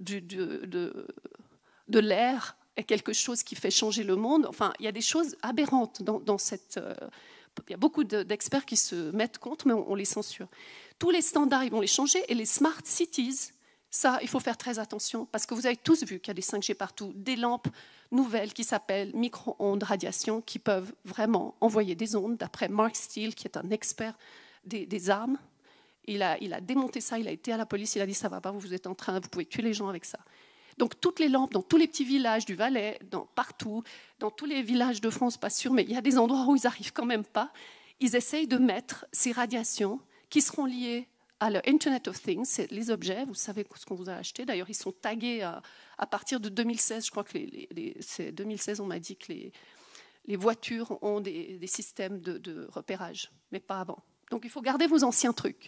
de l'air, est quelque chose qui fait changer le monde. Enfin, il y a des choses aberrantes dans cette... il y a beaucoup d'experts qui se mettent contre, mais on les censure. Tous les standards, ils vont les changer, et les smart cities, ça, il faut faire très attention, parce que vous avez tous vu qu'il y a des 5G partout, des lampes nouvelles qui s'appellent micro-ondes radiation, qui peuvent vraiment envoyer des ondes, d'après Mark Steele, qui est un expert des armes. Il a démonté ça, il a été à la police, il a dit ça va pas, vous êtes en train, vous pouvez tuer les gens avec ça. Donc toutes les lampes, dans tous les petits villages du Valais, partout, dans tous les villages de France, pas sûr, mais il y a des endroits où ils n'arrivent quand même pas, ils essayent de mettre ces radiations qui seront liées à le Internet of Things, c'est les objets, vous savez ce qu'on vous a acheté. D'ailleurs, ils sont tagués à partir de 2016. Je crois que c'est 2016, on m'a dit que les voitures ont des systèmes de repérage, mais pas avant. Donc, il faut garder vos anciens trucs.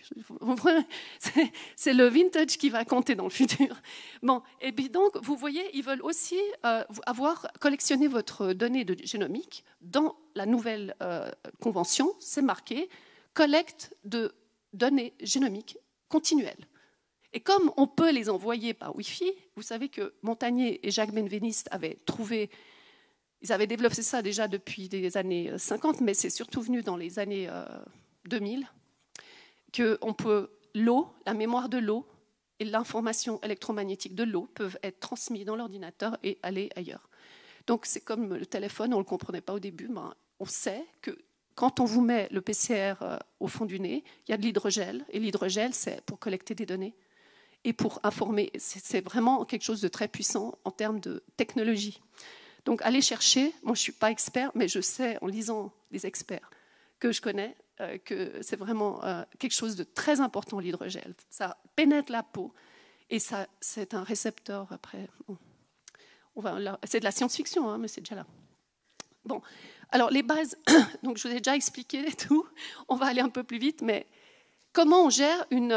C'est le vintage qui va compter dans le futur. Bon, et puis donc, vous voyez, ils veulent aussi collectionner votre donnée génomique. Dans la nouvelle convention, c'est marqué « collecte de données génomiques continuelles ». Et comme on peut les envoyer par Wi-Fi, vous savez que Montagnier et Jacques Benveniste avaient développé ça déjà depuis les années 50, mais c'est surtout venu dans les années 2000, que l'eau, la mémoire de l'eau et l'information électromagnétique de l'eau peuvent être transmis dans l'ordinateur et aller ailleurs. Donc c'est comme le téléphone, on ne le comprenait pas au début, mais on sait que quand on vous met le PCR au fond du nez, il y a de l'hydrogel, et l'hydrogel, c'est pour collecter des données et pour informer. C'est vraiment quelque chose de très puissant en termes de technologie. Donc allez chercher, moi je ne suis pas expert, mais je sais en lisant des experts que je connais, que c'est vraiment quelque chose de très important, l'hydrogel. Ça pénètre la peau, et ça, c'est un récepteur après. C'est de la science-fiction, hein, mais c'est déjà là. Bon, alors les bases, donc je vous ai déjà expliqué tout, on va aller un peu plus vite, mais comment on gère une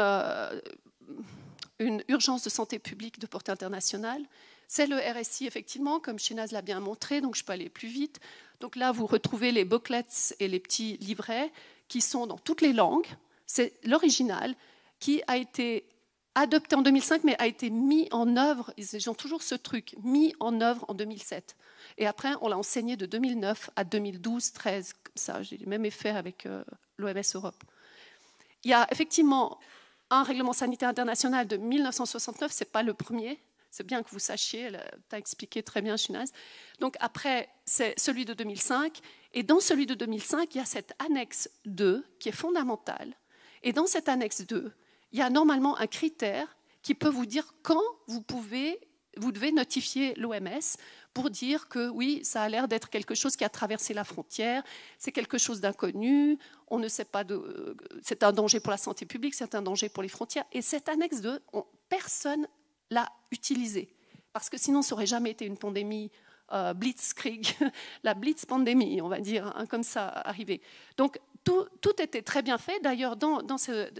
urgence de santé publique de portée internationale? C'est le RSI, effectivement, comme Shénaz l'a bien montré, donc je peux aller plus vite. Donc là, vous retrouvez les booklets et les petits livrets qui sont dans toutes les langues. C'est l'original qui a été adopté en 2005, mais a été mis en œuvre, ils ont toujours ce truc, mis en œuvre en 2007. Et après, on l'a enseigné de 2009 à 2012-13, comme ça, j'ai le même effet avec l'OMS Europe. Il y a effectivement un règlement sanitaire international de 1969, ce n'est pas le premier, c'est bien que vous sachiez, tu as expliqué très bien, Shinaz. Donc après, c'est celui de 2005, et dans celui de 2005, il y a cette annexe 2 qui est fondamentale, et dans cette annexe 2, il y a normalement un critère qui peut vous dire quand vous devez notifier l'OMS pour dire que oui, ça a l'air d'être quelque chose qui a traversé la frontière, c'est quelque chose d'inconnu, on ne sait pas, c'est un danger pour la santé publique, c'est un danger pour les frontières. Et cette annexe 2, personne l'a utilisée, parce que sinon ça n'aurait jamais été une pandémie blitzkrieg, la blitz-pandémie, on va dire, hein, comme ça, arrivée. Donc tout était très bien fait. D'ailleurs, dans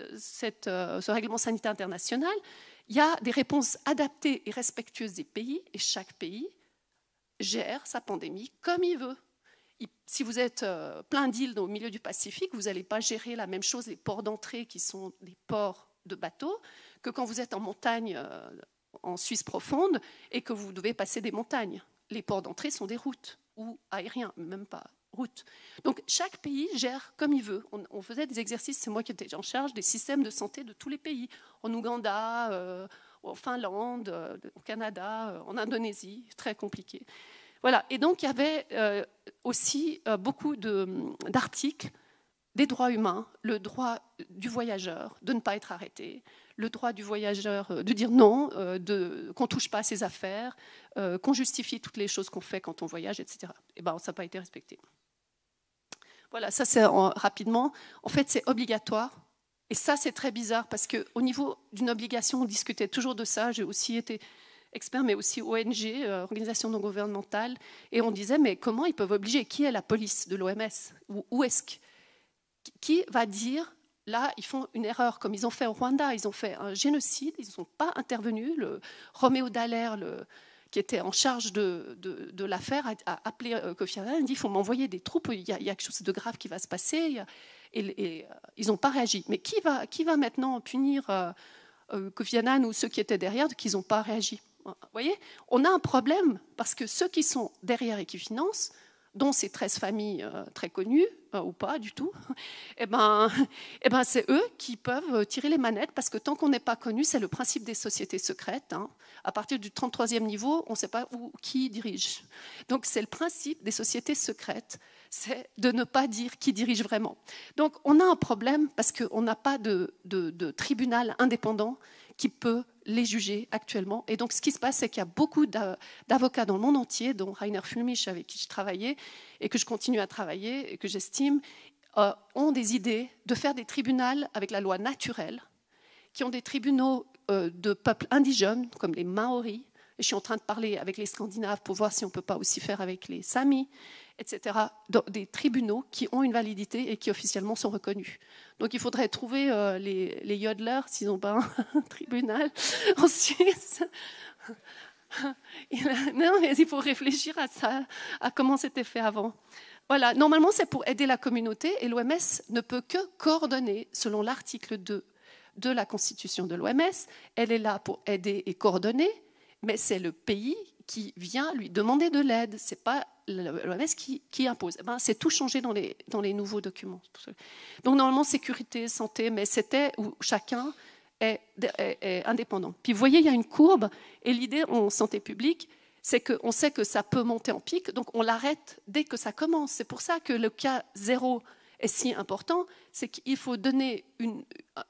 ce règlement sanitaire international, il y a des réponses adaptées et respectueuses des pays, et chaque pays gère sa pandémie comme il veut. Si vous êtes plein d'îles au milieu du Pacifique, vous n'allez pas gérer la même chose, les ports d'entrée qui sont des ports de bateaux, que quand vous êtes en montagne, en Suisse profonde, et que vous devez passer des montagnes. Les ports d'entrée sont des routes, ou aériens, même pas routes. Donc chaque pays gère comme il veut. On faisait des exercices, c'est moi qui étais en charge des systèmes de santé de tous les pays, en Ouganda, en Finlande, au Canada, en Indonésie, très compliqué. Voilà. Et donc il y avait aussi beaucoup d'articles des droits humains, le droit du voyageur de ne pas être arrêté, le droit du voyageur de dire non, qu'on ne touche pas à ses affaires, qu'on justifie toutes les choses qu'on fait quand on voyage, etc. Et ben, ça n'a pas été respecté. Voilà, ça c'est rapidement. En fait, c'est obligatoire. Et ça, c'est très bizarre parce qu'au niveau d'une obligation, on discutait toujours de ça. J'ai aussi été expert, mais aussi ONG, organisation non gouvernementale. Et on disait, mais comment ils peuvent obliger? Qui est la police de l'OMS? Où est-ce que... Qui va dire, là, ils font une erreur, comme ils ont fait au Rwanda, ils ont fait un génocide, ils ne sont pas intervenus. Le Roméo Dallaire, qui était en charge de l'affaire, a appelé Kofi Annan, il dit, il faut m'envoyer des troupes, il y a quelque chose de grave qui va se passer. Et ils n'ont pas réagi. Mais qui va maintenant punir Kofi Annan ou ceux qui étaient derrière qu'ils n'ont pas réagi? Vous voyez, on a un problème parce que ceux qui sont derrière et qui financent, dont ces 13 familles très connues, ou pas du tout, eh ben, c'est eux qui peuvent tirer les manettes parce que tant qu'on n'est pas connu, c'est le principe des sociétés secrètes. Hein. À partir du 33e niveau, on ne sait pas qui dirige. Donc c'est le principe des sociétés secrètes, c'est de ne pas dire qui dirige vraiment. Donc on a un problème parce qu'on n'a pas de tribunal indépendant qui peut les juger actuellement. Et donc, ce qui se passe, c'est qu'il y a beaucoup d'avocats dans le monde entier, dont Rainer Fulmich, avec qui je travaillais, et que je continue à travailler, et que j'estime, ont des idées de faire des tribunaux avec la loi naturelle, qui ont des tribunaux de peuples indigènes, comme les Maoris. Et je suis en train de parler avec les Scandinaves pour voir si on ne peut pas aussi faire avec les Samis, etc. Des tribunaux qui ont une validité et qui officiellement sont reconnus. Donc il faudrait trouver les yodelers, s'ils n'ont pas un tribunal en Suisse. Non, mais il faut réfléchir à ça, à comment c'était fait avant. Voilà, normalement c'est pour aider la communauté et l'OMS ne peut que coordonner selon l'article 2 de la Constitution de l'OMS. Elle est là pour aider et coordonner, mais c'est le pays qui vient lui demander de l'aide. Ce n'est pas l'OMS qui impose. Eh ben, c'est tout changé dans les nouveaux documents. Donc normalement, sécurité, santé, mais c'était où chacun est indépendant. Puis vous voyez, il y a une courbe, et l'idée en santé publique, c'est qu'on sait que ça peut monter en pic, donc on l'arrête dès que ça commence. C'est pour ça que le cas zéro est si important, c'est qu'il faut donner une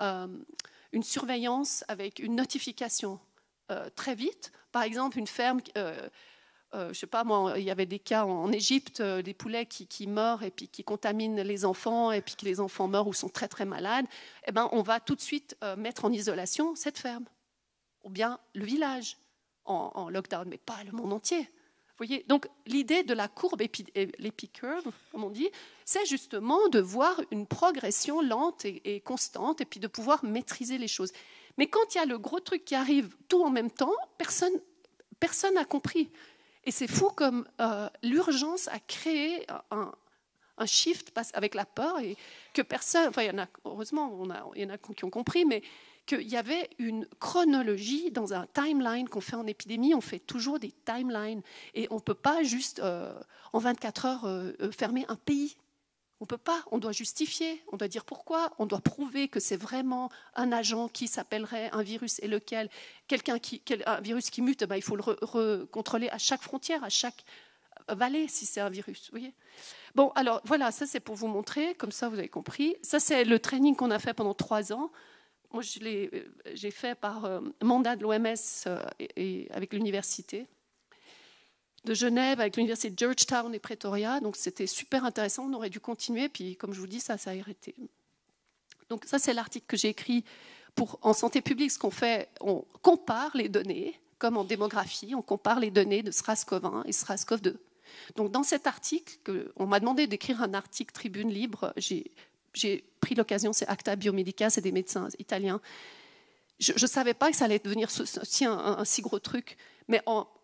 surveillance avec une notification très vite. Par exemple, une ferme, je ne sais pas moi, il y avait des cas en Égypte, des poulets qui meurent et puis qui contaminent les enfants et puis que les enfants meurent ou sont très très malades. Eh ben, on va tout de suite mettre en isolation cette ferme, ou bien le village en lockdown, mais pas le monde entier. Vous voyez, donc l'idée de la courbe, l'épicurve, comme on dit, c'est justement de voir une progression lente et constante et puis de pouvoir maîtriser les choses. Mais quand il y a le gros truc qui arrive tout en même temps, personne n'a compris. Et c'est fou comme l'urgence a créé un shift avec la peur et que personne, enfin il y en a, heureusement, il y en a qui ont compris, mais qu'il y avait une chronologie dans un timeline qu'on fait en épidémie. On fait toujours des timelines et on ne peut pas juste en 24 heures fermer un pays. On ne peut pas, on doit justifier, on doit dire pourquoi, on doit prouver que c'est vraiment un agent qui s'appellerait un virus et lequel, un virus qui mute, ben il faut le contrôler à chaque frontière, à chaque vallée si c'est un virus. Vous voyez ? Bon, alors voilà, ça c'est pour vous montrer, comme ça vous avez compris. Ça c'est le training qu'on a fait pendant 3 ans. Moi j'ai fait par mandat de l'OMS et avec l'université de Genève, avec l'université de Georgetown et Pretoria. Donc c'était super intéressant, on aurait dû continuer, puis comme je vous dis, ça a arrêté. Donc ça c'est l'article que j'ai écrit en santé publique. Ce qu'on fait, on compare les données, comme en démographie, on compare les données de SRAS-CoV-1 et SRAS-CoV-2. Donc dans cet article, on m'a demandé d'écrire un article Tribune Libre, j'ai pris l'occasion, c'est Acta Biomedica, c'est des médecins italiens. Je ne savais pas que ça allait devenir un si gros truc, mais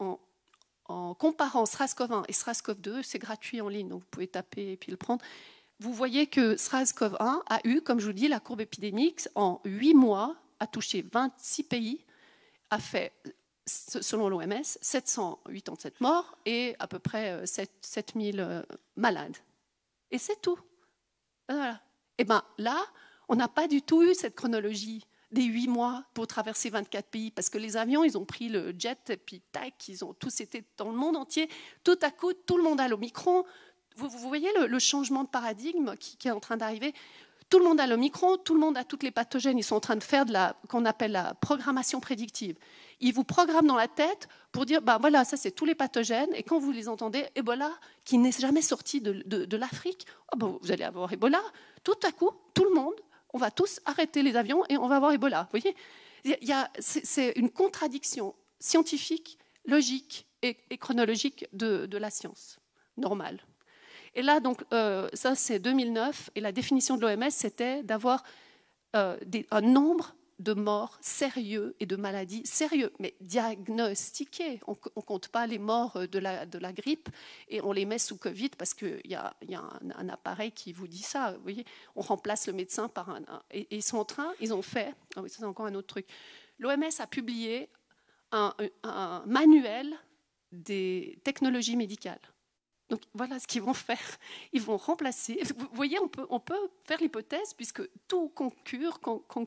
en comparant SRAS-CoV-1 et SRAS-CoV-2, c'est gratuit en ligne, donc vous pouvez taper et puis le prendre. Vous voyez que SRAS-CoV-1 a eu, comme je vous dis, la courbe épidémique, en 8 mois, a touché 26 pays, a fait, selon l'OMS, 787 morts et à peu près 7000 malades. Et c'est tout. Voilà. Et bien là, on n'a pas du tout eu cette chronologie des 8 mois pour traverser 24 pays, parce que les avions, ils ont pris le jet, et puis tac, ils ont tous été dans le monde entier. Tout à coup, tout le monde a l'Omicron, vous voyez le changement de paradigme qui est en train d'arriver. Tout le monde a l'Omicron, tout le monde a toutes les pathogènes. Ils sont en train de faire qu'on appelle la programmation prédictive. Ils vous programment dans la tête pour dire, voilà, ça c'est tous les pathogènes. Et quand vous les entendez, Ebola, qui n'est jamais sorti de l'Afrique, vous allez avoir Ebola. Tout à coup, tout le monde, on va tous arrêter les avions et on va avoir Ebola. Vous voyez, c'est une contradiction scientifique, logique et chronologique de la science normale. Et là, donc, ça, c'est 2009. Et la définition de l'OMS, c'était d'avoir un nombre de morts sérieux et de maladies sérieux, mais diagnostiqués. On ne compte pas les morts de la grippe et on les met sous Covid parce qu'il y a un appareil qui vous dit ça. Vous voyez, on remplace le médecin par un... Et ils sont en train, ils ont fait... ça, c'est encore un autre truc. L'OMS a publié un manuel des technologies médicales. Donc voilà ce qu'ils vont faire. Ils vont remplacer. Vous voyez, on peut faire l'hypothèse, puisque tout concure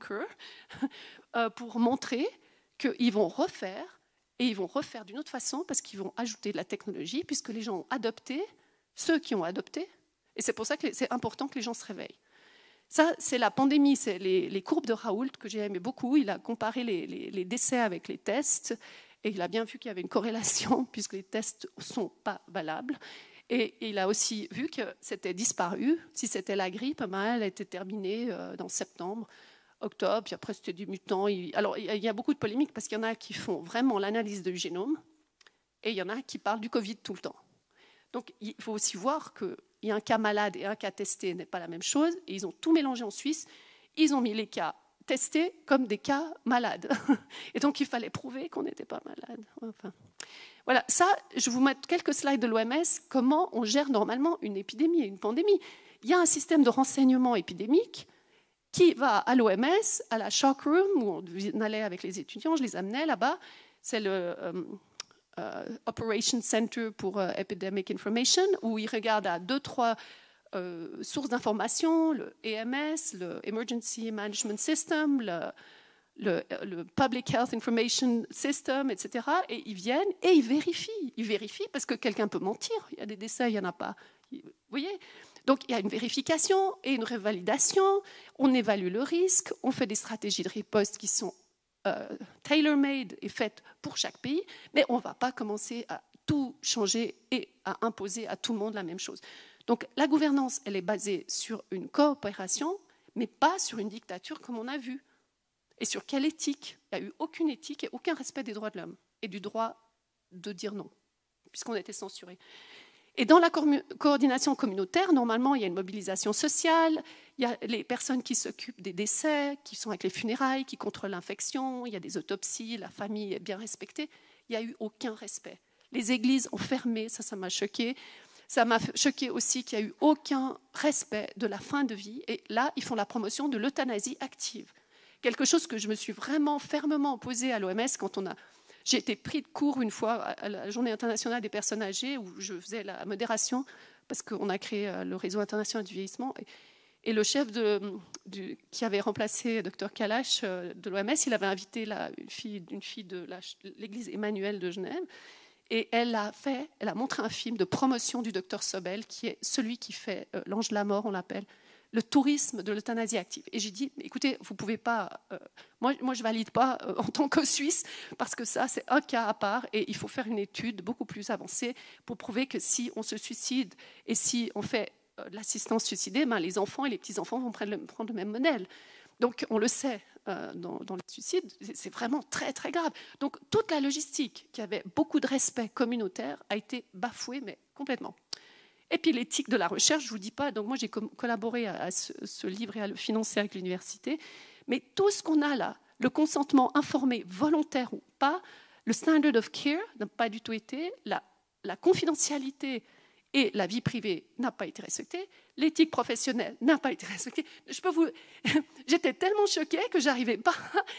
pour montrer qu'ils vont refaire, et ils vont refaire d'une autre façon, parce qu'ils vont ajouter de la technologie, puisque les gens ont adopté, ceux qui ont adopté, et c'est pour ça que c'est important que les gens se réveillent. Ça, c'est la pandémie, c'est les courbes de Raoult que j'ai aimé beaucoup. Il a comparé les décès avec les tests, et il a bien vu qu'il y avait une corrélation, puisque les tests ne sont pas valables. Et il a aussi vu que c'était disparu. Si c'était la grippe, elle était terminée dans septembre, octobre, puis après c'était du mutant. Alors il y a beaucoup de polémiques parce qu'il y en a qui font vraiment l'analyse du génome et il y en a qui parlent du Covid tout le temps. Donc il faut aussi voir qu'il y a un cas malade et un cas testé n'est pas la même chose. Et ils ont tout mélangé en Suisse. Ils ont mis les cas testés comme des cas malades. Et donc il fallait prouver qu'on n'était pas malade. Enfin... Voilà, ça, je vous mets quelques slides de l'OMS, comment on gère normalement une épidémie et une pandémie. Il y a un système de renseignement épidémique qui va à l'OMS, à la shock room, où on allait avec les étudiants, je les amenais là-bas. C'est le Operation Center pour Epidemic Information, où ils regardent à 2-3 sources d'informations, le EMS, le Emergency Management System, le Public Health Information System, etc. Et ils viennent et ils vérifient. Ils vérifient parce que quelqu'un peut mentir. Il y a des décès, il n'y en a pas. Vous voyez ? Donc il y a une vérification et une revalidation. On évalue le risque. On fait des stratégies de riposte qui sont tailor-made et faites pour chaque pays. Mais on ne va pas commencer à tout changer et à imposer à tout le monde la même chose. Donc la gouvernance, elle est basée sur une coopération, mais pas sur une dictature comme on a vu. Et sur quelle éthique ? Il n'y a eu aucune éthique et aucun respect des droits de l'homme et du droit de dire non, puisqu'on a été censuré. Et dans la coordination communautaire, normalement, il y a une mobilisation sociale, il y a les personnes qui s'occupent des décès, qui sont avec les funérailles, qui contrôlent l'infection, il y a des autopsies, la famille est bien respectée. Il n'y a eu aucun respect. Les églises ont fermé, ça m'a choqué. Ça m'a choqué aussi qu'il n'y a eu aucun respect de la fin de vie. Et là, ils font la promotion de l'euthanasie active. Quelque chose que je me suis vraiment fermement opposée à l'OMS quand j'ai été pris de court une fois à la Journée internationale des personnes âgées où je faisais la modération parce qu'on a créé le réseau international du vieillissement. Et le chef qui avait remplacé Dr Kalash de l'OMS, il avait invité une fille de l'église Emmanuel de Genève. Et elle a montré un film de promotion du Dr Sobel, qui est celui qui fait l'ange de la mort, on l'appelle, le tourisme de l'euthanasie active. Et j'ai dit, écoutez, vous ne pouvez pas... moi, je ne valide pas en tant que Suisse, parce que ça, c'est un cas à part, et il faut faire une étude beaucoup plus avancée pour prouver que si on se suicide et si on fait de l'assistance suicidée, les enfants et les petits-enfants vont prendre le même modèle. Donc, on le sait, dans les suicides, c'est vraiment très, très grave. Donc, toute la logistique, qui avait beaucoup de respect communautaire, a été bafouée, mais complètement. Et puis l'éthique de la recherche, je ne vous dis pas, donc moi j'ai collaboré à ce livre et à le financer avec l'université, mais tout ce qu'on a là, le consentement informé, volontaire ou pas, le standard of care n'a pas du tout été, la confidentialité et la vie privée n'a pas été respectée, l'éthique professionnelle n'a pas été respectée. J'étais tellement choquée que j'arrivais pas.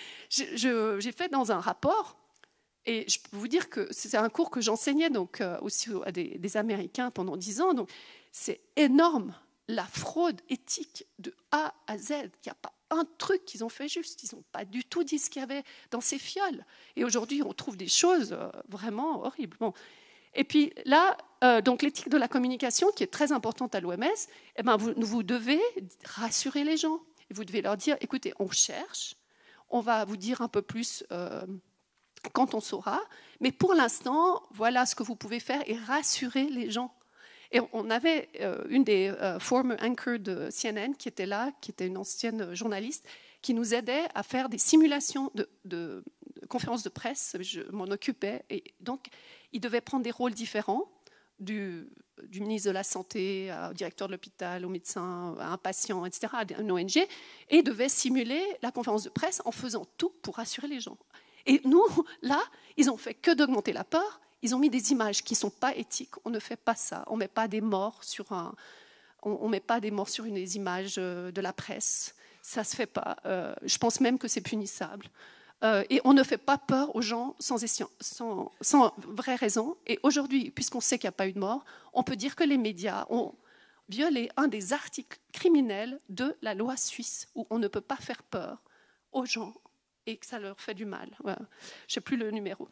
J'ai fait dans un rapport. Et je peux vous dire que c'est un cours que j'enseignais donc, aussi à des Américains pendant 10 ans. Donc, c'est énorme, la fraude éthique de A à Z. Il n'y a pas un truc qu'ils ont fait juste. Ils n'ont pas du tout dit ce qu'il y avait dans ces fioles. Et aujourd'hui, on trouve des choses vraiment horribles. Bon. Et puis là, donc l'éthique de la communication, qui est très importante à l'OMS, eh ben vous devez rassurer les gens. Et vous devez leur dire, écoutez, on cherche, on va vous dire un peu plus quand on saura, mais pour l'instant, voilà ce que vous pouvez faire et rassurer les gens. Et on avait une des former anchors de CNN qui était là, qui était une ancienne journaliste, qui nous aidait à faire des simulations de conférences de presse. Je m'en occupais. Et donc, ils devaient prendre des rôles différents, du ministre de la Santé au directeur de l'hôpital, au médecin, à un patient, etc., à une ONG, et ils devaient simuler la conférence de presse en faisant tout pour rassurer les gens. Et nous, là, ils n'ont fait que d'augmenter la peur. Ils ont mis des images qui ne sont pas éthiques. On ne fait pas ça. On ne met pas des morts sur des images de la presse. Ça ne se fait pas. Je pense même que c'est punissable. Et on ne fait pas peur aux gens sans vraie raison. Et aujourd'hui, puisqu'on sait qu'il n'y a pas eu de mort, on peut dire que les médias ont violé un des articles criminels de la loi suisse, où on ne peut pas faire peur aux gens et que ça leur fait du mal. Voilà. Je ne sais plus le numéro.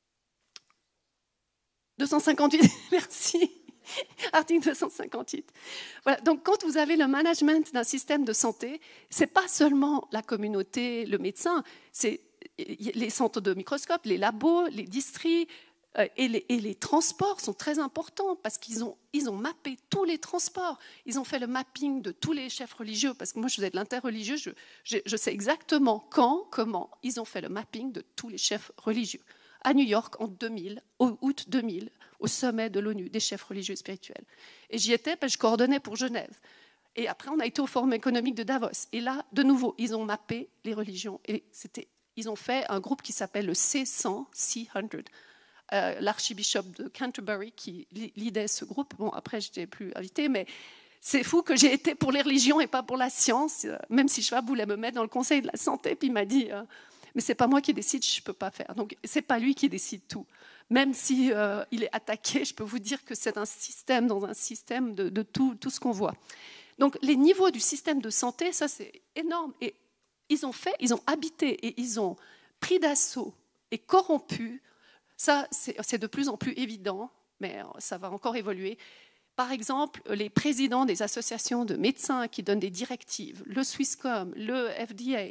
258, merci. Article 258. Voilà. Donc, quand vous avez le management d'un système de santé, ce n'est pas seulement la communauté, le médecin, c'est les centres de microscopes, les labos, les distries et les transports sont très importants parce qu'ils ont mappé tous les transports. Ils ont fait le mapping de tous les chefs religieux parce que moi, je faisais de l'interreligieux, je sais exactement quand, comment ils ont fait le mapping de tous les chefs religieux. À New York, en 2000, au août 2000, au sommet de l'ONU, des chefs religieux et spirituels. Et j'y étais parce que je coordonnais pour Genève. Et après, on a été au Forum économique de Davos. Et là, de nouveau, ils ont mappé les religions. Et ils ont fait un groupe qui s'appelle le C100, C100. L'archibishop de Canterbury qui lidait ce groupe. Bon, après, je n'étais plus invitée, mais c'est fou que j'ai été pour les religions et pas pour la science, même si Schwab voulait me mettre dans le conseil de la santé, puis il m'a dit mais ce n'est pas moi qui décide, je ne peux pas faire. Donc, ce n'est pas lui qui décide tout. Même si il est attaqué, je peux vous dire que c'est un système dans un système de tout ce qu'on voit. Donc, les niveaux du système de santé, ça, c'est énorme. Et ils ont habité et ils ont pris d'assaut et corrompu. Ça, c'est de plus en plus évident, mais ça va encore évoluer. Par exemple, les présidents des associations de médecins qui donnent des directives, le Swisscom, le FDA,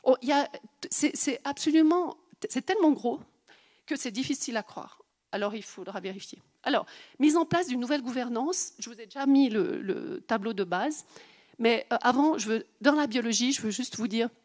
c'est tellement gros que c'est difficile à croire. Alors, il faudra vérifier. Alors, mise en place d'une nouvelle gouvernance, je vous ai déjà mis le tableau de base, mais avant, dans la biologie, je veux juste vous dire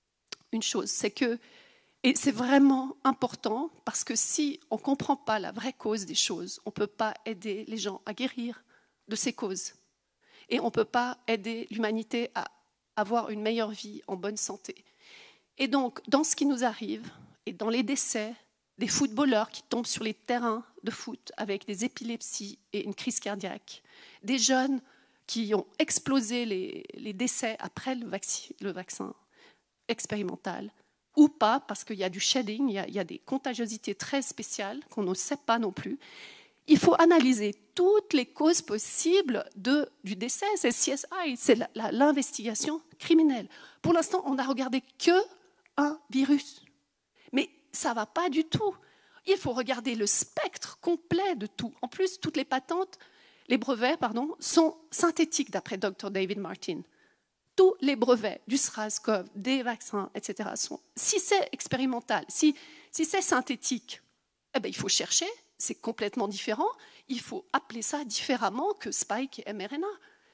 une chose, c'est que, et c'est vraiment important, parce que si on ne comprend pas la vraie cause des choses, on ne peut pas aider les gens à guérir de ces causes. Et on ne peut pas aider l'humanité à avoir une meilleure vie en bonne santé. Et donc, dans ce qui nous arrive, et dans les décès des footballeurs qui tombent sur les terrains de foot avec des épilepsies et une crise cardiaque, des jeunes qui ont explosé les décès après le vaccin expérimental, ou pas, parce qu'il y a du shedding, il y a des contagiosités très spéciales qu'on ne sait pas non plus. Il faut analyser toutes les causes possibles du décès. C'est CSI, c'est l'investigation criminelle. Pour l'instant, on n'a regardé qu'un virus. Mais ça ne va pas du tout. Il faut regarder le spectre complet de tout. En plus, toutes les patentes, les brevets, sont synthétiques, d'après Dr. David Martin. Tous les brevets du SRAS-CoV, des vaccins, etc., si c'est expérimental, si c'est synthétique, il faut chercher, c'est complètement différent. Il faut appeler ça différemment que spike et mRNA.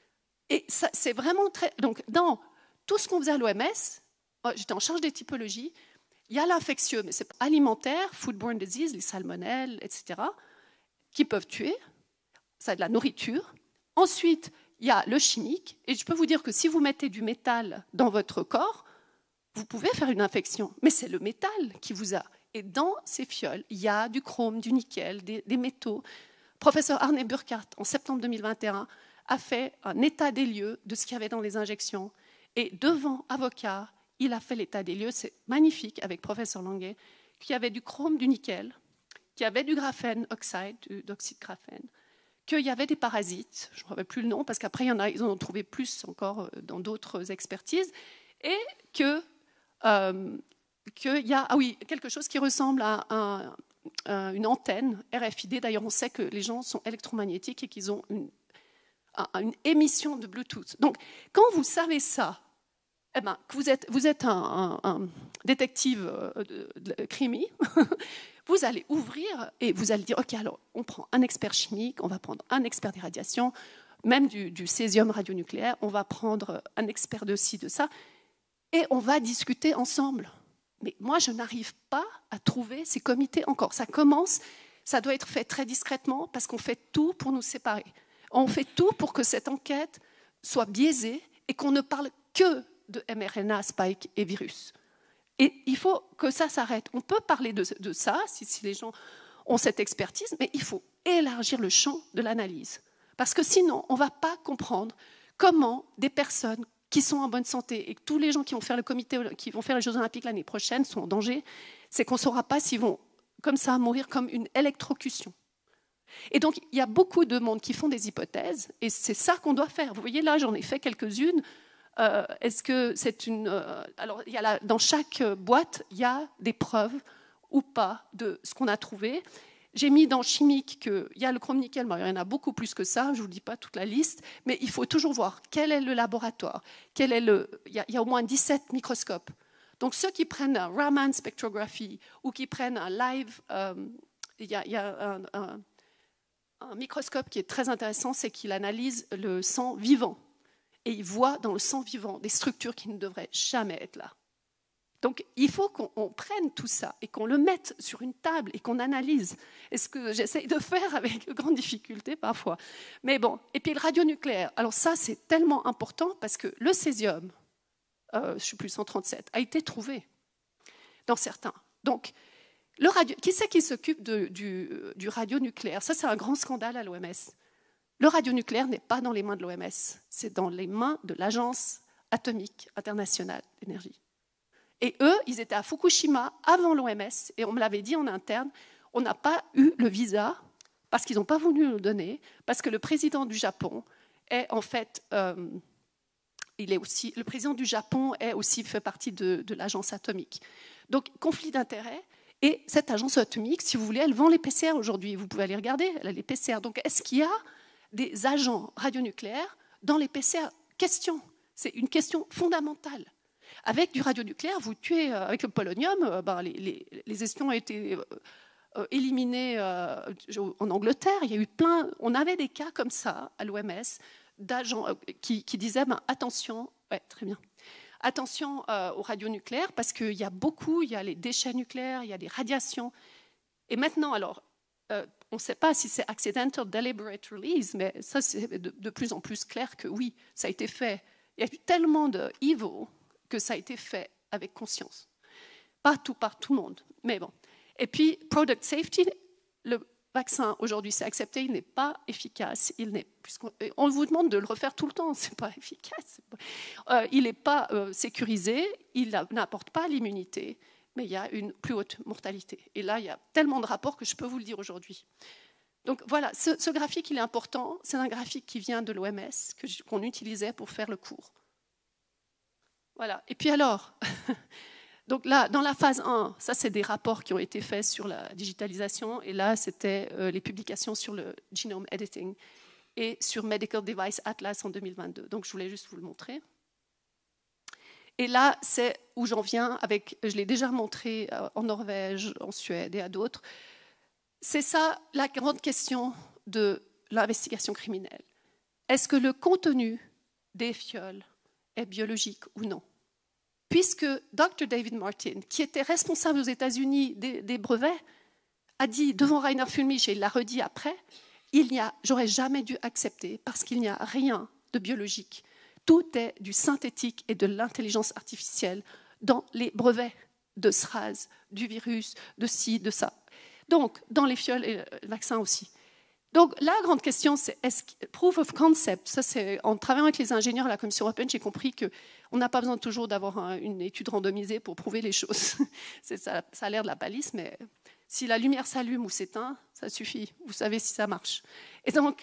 Et ça, c'est vraiment très... Donc, dans tout ce qu'on faisait à l'OMS, j'étais en charge des typologies, il y a l'infectieux, mais c'est alimentaire, foodborne disease, les salmonelles, etc., qui peuvent tuer. Ça a de la nourriture. Ensuite, il y a le chimique. Et je peux vous dire que si vous mettez du métal dans votre corps, vous pouvez faire une infection. Mais c'est le métal qui vous a. Et dans ces fioles, il y a du chrome, du nickel, des métaux. Professeur Arne Burkhardt, en septembre 2021, a fait un état des lieux de ce qu'il y avait dans les injections. Et devant avocat, il a fait l'état des lieux. C'est magnifique, avec professeur Languet, qu'il y avait du chrome, du nickel, qu'il y avait du graphène oxyde, d'oxyde graphène, qu'il y avait des parasites, je ne me rappelle plus le nom, parce qu'après, ils en ont trouvé plus encore dans d'autres expertises, et qu'il y a quelque chose qui ressemble à une antenne RFID. D'ailleurs, on sait que les gens sont électromagnétiques et qu'ils ont une émission de Bluetooth. Donc, quand vous savez ça, eh ben, que vous êtes un détective crimi, vous allez ouvrir et vous allez dire, OK, alors on prend un expert chimique, on va prendre un expert des radiations, même du césium radionucléaire, on va prendre un expert de ci, de ça, et on va discuter ensemble. Mais moi, je n'arrive pas à trouver ces comités encore. Ça commence, ça doit être fait très discrètement parce qu'on fait tout pour nous séparer. On fait tout pour que cette enquête soit biaisée et qu'on ne parle que de mRNA, spike et virus. Et il faut que ça s'arrête. On peut parler de ça si les gens ont cette expertise, mais il faut élargir le champ de l'analyse. Parce que sinon, on ne va pas comprendre comment des personnes qui sont en bonne santé et que tous les gens qui vont faire le comité, qui vont faire les Jeux Olympiques l'année prochaine sont en danger, c'est qu'on ne saura pas s'ils vont comme ça mourir comme une électrocution. Et donc, il y a beaucoup de monde qui font des hypothèses, et c'est ça qu'on doit faire. Vous voyez, là, j'en ai fait quelques-unes. Est-ce que c'est une... alors, dans chaque boîte, il y a des preuves ou pas de ce qu'on a trouvé. J'ai mis dans chimique qu'il y a le chrome nickel, mais il y en a beaucoup plus que ça, je ne vous dis pas toute la liste, mais il faut toujours voir quel est le laboratoire, il y a au moins 17 microscopes. Donc ceux qui prennent un Raman spectrographie ou qui prennent un live, il y a un microscope qui est très intéressant, c'est qu'il analyse le sang vivant. Et il voit dans le sang vivant des structures qui ne devraient jamais être là. Donc, il faut qu'on prenne tout ça et qu'on le mette sur une table et qu'on analyse. Et ce que j'essaye de faire avec grande difficulté parfois. Mais bon, et puis le radionucléaire. Alors ça, c'est tellement important parce que le césium, je ne sais plus, 137, a été trouvé dans certains. Donc, qui c'est qui s'occupe du radionucléaire? Ça, c'est un grand scandale à l'OMS. Le radionucléaire n'est pas dans les mains de l'OMS, c'est dans les mains de l'Agence atomique internationale d'énergie. Et eux, ils étaient à Fukushima avant l'OMS, et on me l'avait dit en interne, on n'a pas eu le visa parce qu'ils n'ont pas voulu nous le donner, parce que le président du Japon est en fait, le président du Japon fait partie de l'agence atomique. Donc, conflit d'intérêts. Et cette agence atomique, si vous voulez, elle vend les PCR aujourd'hui. Vous pouvez aller regarder, elle a les PCR. Donc, est-ce qu'il y a des agents radionucléaires dans les PCR? Question. C'est une question fondamentale. Avec du radionucléaire, vous tuez, avec le polonium, les espions ont été éliminés en Angleterre. Il y a eu on avait des cas comme ça à l'OMS d'agents qui disaient attention, très bien. Attention au radionucléaire parce qu'il y a les déchets nucléaires, il y a des radiations. Et maintenant, alors, on ne sait pas si c'est accidental deliberate release, mais ça, c'est de plus en plus clair que oui, ça a été fait. Il y a eu tellement de evil que ça a été fait avec conscience. Pas tout par tout le monde, mais bon. Et puis, product safety, le vaccin, aujourd'hui, c'est accepté, il n'est pas efficace. On vous demande de le refaire tout le temps, ce n'est pas efficace. Il n'est pas sécurisé, il n'apporte pas l'immunité, mais il y a une plus haute mortalité. Et là, il y a tellement de rapports que je peux vous le dire aujourd'hui. Donc voilà, ce graphique, il est important. C'est un graphique qui vient de l'OMS, qu'on utilisait pour faire le cours. Voilà. Et puis alors, donc là, dans la phase 1, ça c'est des rapports qui ont été faits sur la digitalisation, et là c'était les publications sur le genome editing et sur Medical Device Atlas en 2022. Donc je voulais juste vous le montrer. Et là, c'est où j'en viens je l'ai déjà montré en Norvège, en Suède et à d'autres. C'est ça la grande question de l'investigation criminelle. Est-ce que le contenu des fioles est biologique ou non? Puisque Dr. David Martin, qui était responsable aux États-Unis des brevets, a dit devant Rainer Fulmich, et il l'a redit après, j'aurais jamais dû accepter parce qu'il n'y a rien de biologique. Tout est du synthétique et de l'intelligence artificielle dans les brevets de SRAS, du virus, de ci, de ça. Donc, dans les fioles et le vaccin aussi. Donc, la grande question, c'est proof of concept. Ça, c'est en travaillant avec les ingénieurs à la Commission européenne, j'ai compris qu'on n'a pas besoin toujours d'avoir une étude randomisée pour prouver les choses. Ça a l'air de la palisse, mais si la lumière s'allume ou s'éteint, ça suffit. Vous savez si ça marche. Et donc,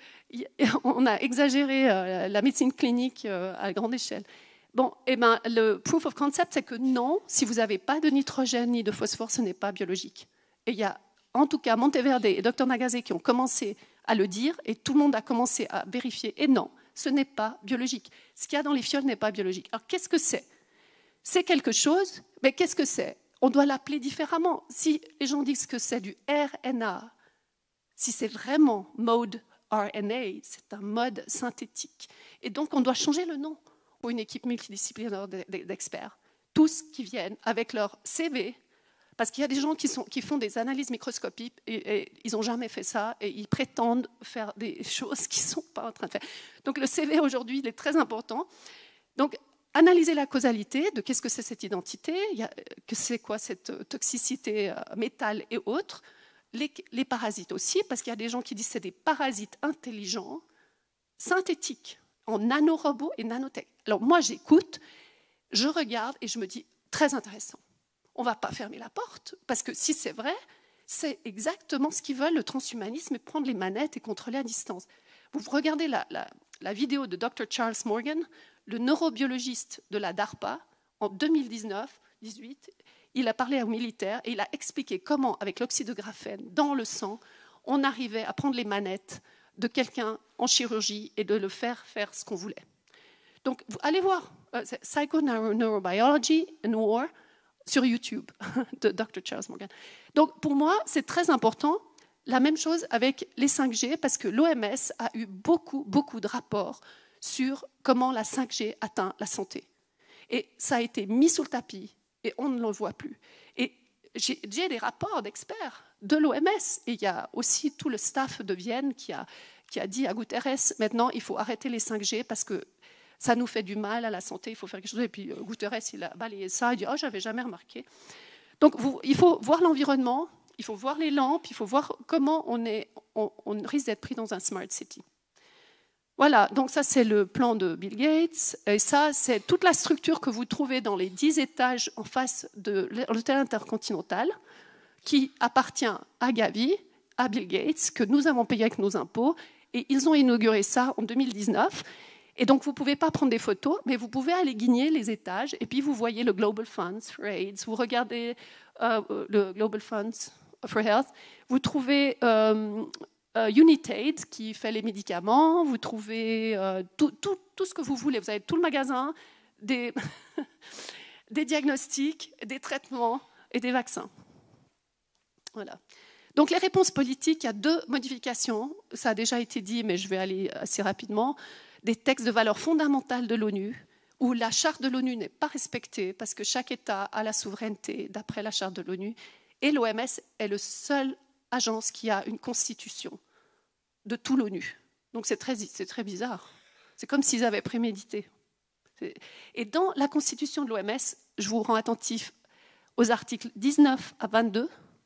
on a exagéré la médecine clinique à grande échelle. Bon, le proof of concept, c'est que non, si vous n'avez pas de nitrogène ni de phosphore, ce n'est pas biologique. Et il y a en tout cas Monteverde et Dr Nagase qui ont commencé à le dire, et tout le monde a commencé à vérifier. Et non, ce n'est pas biologique. Ce qu'il y a dans les fioles n'est pas biologique. Alors qu'est-ce que c'est? C'est quelque chose, mais qu'est-ce que c'est? On doit l'appeler différemment. Si les gens disent que c'est du RNA, si c'est vraiment mode RNA, c'est un mode synthétique. Et donc on doit changer le nom pour une équipe multidisciplinaire d'experts. Tous qui viennent avec leur CV, parce qu'il y a des gens qui font des analyses microscopiques et ils n'ont jamais fait ça et ils prétendent faire des choses qu'ils ne sont pas en train de faire. Donc le CV aujourd'hui, il est très important. Donc analyser la causalité de qu'est-ce que c'est cette identité, que c'est quoi cette toxicité métal et autres, les parasites aussi, parce qu'il y a des gens qui disent que c'est des parasites intelligents, synthétiques, en nanorobots et nanotech. Alors moi j'écoute, je regarde et je me dis très intéressant. On ne va pas fermer la porte, parce que si c'est vrai, c'est exactement ce qu'ils veulent, le transhumanisme, et prendre les manettes et contrôler à distance. Vous regardez la vidéo de Dr. Charles Morgan, le neurobiologiste de la DARPA, en 2019-18, il a parlé aux militaires et il a expliqué comment, avec l'oxyde de graphène dans le sang, on arrivait à prendre les manettes de quelqu'un en chirurgie et de le faire ce qu'on voulait. Donc, allez voir Psychoneurobiology and War sur YouTube de Dr. Charles Morgan. Donc, pour moi, c'est très important. La même chose avec les 5G, parce que l'OMS a eu beaucoup de rapports sur comment la 5G atteint la santé. Et ça a été mis sous le tapis, et on ne le voit plus. Et j'ai des rapports d'experts de l'OMS, et il y a aussi tout le staff de Vienne qui a dit à Guterres, maintenant, il faut arrêter les 5G, parce que ça nous fait du mal à la santé, il faut faire quelque chose. Et puis Guterres, il a balayé ça, il dit « Oh, je n'avais jamais remarqué ». Donc, il faut voir l'environnement, il faut voir les lampes, il faut voir comment on risque d'être pris dans un smart city. Voilà, donc ça c'est le plan de Bill Gates, et ça c'est toute la structure que vous trouvez dans les 10 étages en face de l'hôtel intercontinental, qui appartient à Gavi, à Bill Gates, que nous avons payé avec nos impôts, et ils ont inauguré ça en 2019. Et donc, vous ne pouvez pas prendre des photos, mais vous pouvez aller guigner les étages, et puis vous voyez le Global Funds for AIDS, vous regardez le Global Funds for Health, vous trouvez Unitaid qui fait les médicaments, vous trouvez tout ce que vous voulez, vous avez tout le magasin, des diagnostics, des traitements et des vaccins. Voilà. Donc, les réponses politiques, il y a 2 modifications, ça a déjà été dit, mais je vais aller assez rapidement. Des textes de valeurs fondamentales de l'ONU, où la charte de l'ONU n'est pas respectée parce que chaque État a la souveraineté d'après la charte de l'ONU, et l'OMS est la seule agence qui a une constitution de tout l'ONU. Donc c'est très bizarre. C'est comme s'ils avaient prémédité. Et dans la constitution de l'OMS, je vous rends attentif aux articles 19 à 22.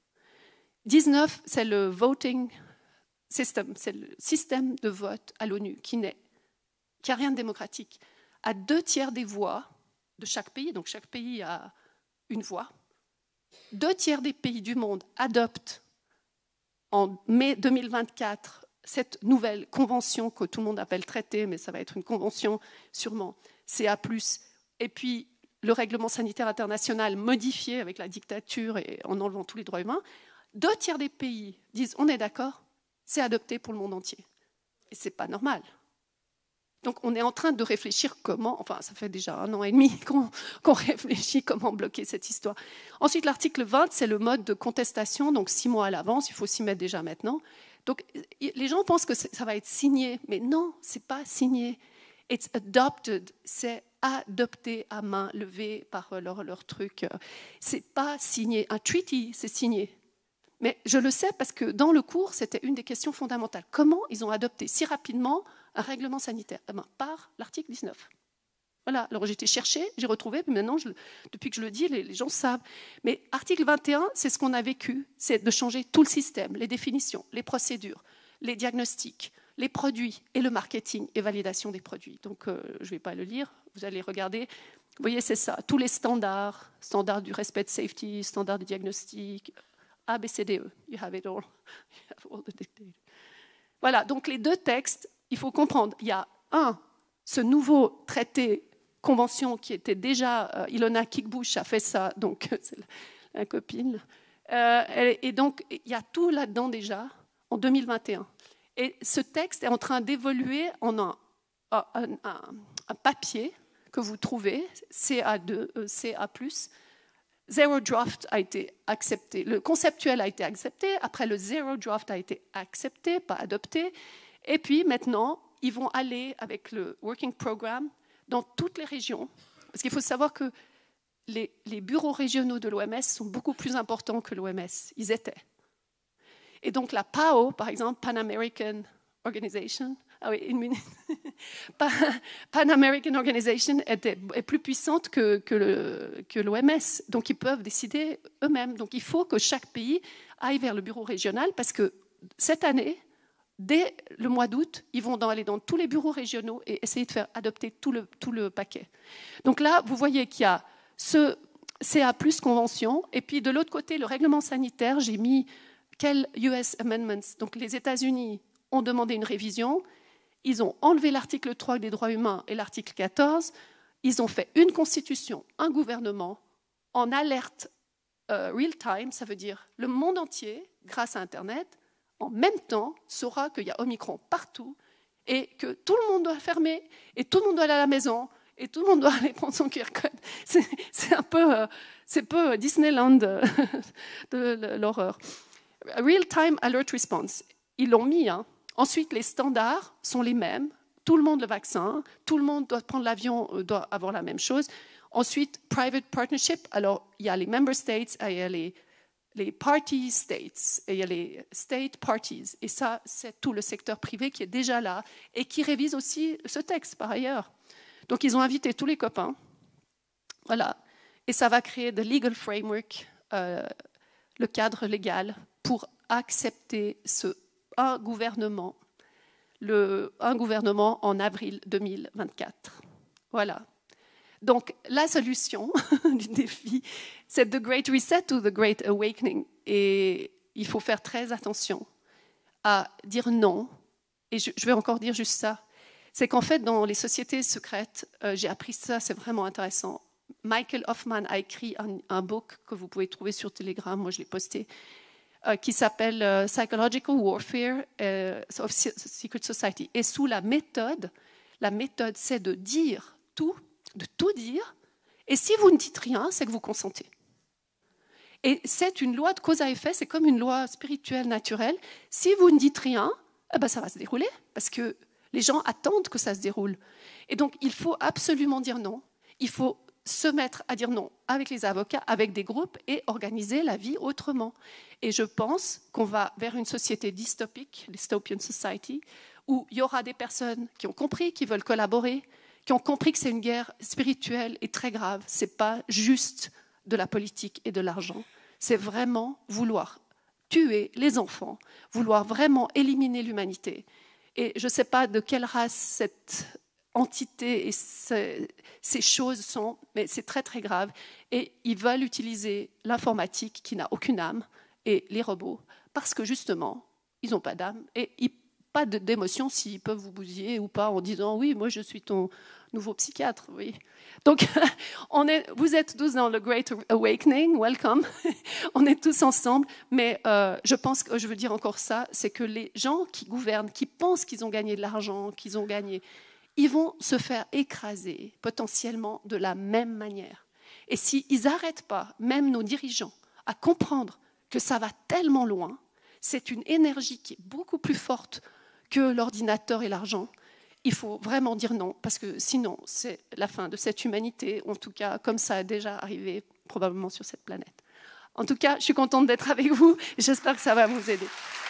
19, c'est le voting system, c'est le système de vote à l'ONU qui n'a rien de démocratique. À 2/3 des voix de chaque pays, donc chaque pays a une voix, 2/3 des pays du monde adoptent en mai 2024 cette nouvelle convention que tout le monde appelle traité, mais ça va être une convention sûrement CA+, et puis le règlement sanitaire international modifié avec la dictature et en enlevant tous les droits humains. 2/3 des pays disent on est d'accord, c'est adopté pour le monde entier. Et ce n'est pas normal. Donc on est en train de réfléchir comment, enfin ça fait déjà 1 an et demi qu'on réfléchit comment bloquer cette histoire. Ensuite l'article 20, c'est le mode de contestation, donc 6 mois à l'avance, il faut s'y mettre déjà maintenant. Donc les gens pensent que ça va être signé, mais non, ce n'est pas signé. It's adopted, c'est adopté à main levée par leur truc. Ce n'est pas signé. Un treaty, c'est signé. Mais je le sais parce que dans le cours, c'était une des questions fondamentales. Comment ils ont adopté si rapidement un règlement sanitaire? Par l'article 19. Voilà, alors j'ai été chercher, j'ai retrouvé, mais maintenant, depuis que je le dis, les gens savent. Mais article 21, c'est ce qu'on a vécu, c'est de changer tout le système, les définitions, les procédures, les diagnostics, les produits et le marketing et validation des produits. Donc, je ne vais pas le lire, vous allez regarder. Vous voyez, c'est ça, tous les standards du respect de safety, standards de diagnostic, A, B, C, D, E. You have it all. You have all the dictators. Voilà, donc les 2 textes, il faut comprendre. Il y a ce nouveau traité, convention qui était déjà, Ilona Kickbush a fait ça, donc c'est la copine, Et donc, il y a tout là-dedans déjà, en 2021. Et ce texte est en train d'évoluer en un papier que vous trouvez, CA2, CA+. Zero Draft a été accepté. Le conceptuel a été accepté. Après, le Zero Draft a été accepté, pas adopté. Et puis, maintenant, ils vont aller avec le Working Program dans toutes les régions. Parce qu'il faut savoir que les bureaux régionaux de l'OMS sont beaucoup plus importants que l'OMS. Ils étaient. Et donc, la PAO, par exemple, Pan American Organization, Pan American Organization est plus puissante que l'OMS. Donc, ils peuvent décider eux-mêmes. Donc, il faut que chaque pays aille vers le bureau régional parce que cette année, dès le mois d'août, ils vont aller dans tous les bureaux régionaux et essayer de faire adopter tout le paquet. Donc là, vous voyez qu'il y a ce CA+ convention, et puis de l'autre côté, le règlement sanitaire, j'ai mis quels US amendments. Donc les États-Unis ont demandé une révision, ils ont enlevé l'article 3 des droits humains et l'article 14, ils ont fait une constitution, un gouvernement, en alerte real-time, ça veut dire le monde entier, grâce à Internet, en même temps, saura qu'il y a Omicron partout et que tout le monde doit fermer et tout le monde doit aller à la maison et tout le monde doit aller prendre son QR code. C'est un peu Disneyland de l'horreur. Real-time alert response, ils l'ont mis. Hein. Ensuite, les standards sont les mêmes. Tout le monde le vaccin, tout le monde doit prendre l'avion, doit avoir la même chose. Ensuite, private partnership. Alors, il y a les member states, il y a les party states, et il y a les state parties. Et ça, c'est tout le secteur privé qui est déjà là et qui révise aussi ce texte, par ailleurs. Donc, ils ont invité tous les copains. Voilà. Et ça va créer the legal framework, le cadre légal, pour accepter un gouvernement en avril 2024. Voilà. Donc, la solution du défi, c'est The Great Reset ou The Great Awakening. Et il faut faire très attention à dire non. Et je vais encore dire juste ça. C'est qu'en fait, dans les sociétés secrètes, j'ai appris ça, c'est vraiment intéressant. Michael Hoffman a écrit un book que vous pouvez trouver sur Telegram, moi je l'ai posté, qui s'appelle Psychological Warfare of Secret Society. Et sous la méthode c'est de dire tout, de tout dire, et si vous ne dites rien, c'est que vous consentez. Et c'est une loi de cause à effet, c'est comme une loi spirituelle naturelle. Si vous ne dites rien, eh ben ça va se dérouler, parce que les gens attendent que ça se déroule. Et donc, il faut absolument dire non. Il faut se mettre à dire non avec les avocats, avec des groupes, et organiser la vie autrement. Et je pense qu'on va vers une société dystopique, dystopian society, où il y aura des personnes qui ont compris, qui veulent collaborer, qui ont compris que c'est une guerre spirituelle et très grave. Ce n'est pas juste de la politique et de l'argent. C'est vraiment vouloir tuer les enfants, vouloir vraiment éliminer l'humanité. Et je ne sais pas de quelle race cette entité et ces choses sont, mais c'est très très grave. Et ils veulent utiliser l'informatique qui n'a aucune âme et les robots parce que justement, ils n'ont pas d'âme et pas d'émotion s'ils peuvent vous bousiller ou pas en disant oui, moi je suis ton nouveau psychiatre. Oui. Donc, vous êtes tous dans le Great Awakening, welcome. On est tous ensemble, mais je pense que je veux dire encore ça, c'est que les gens qui gouvernent, qui pensent qu'ils ont gagné de l'argent, qu'ils ont gagné, ils vont se faire écraser potentiellement de la même manière. Et s'ils n'arrêtent pas, même nos dirigeants, à comprendre que ça va tellement loin, c'est une énergie qui est beaucoup plus forte que l'ordinateur et l'argent. Il faut vraiment dire non, parce que sinon, c'est la fin de cette humanité, en tout cas, comme ça a déjà arrivé probablement sur cette planète. En tout cas, je suis contente d'être avec vous et j'espère que ça va vous aider.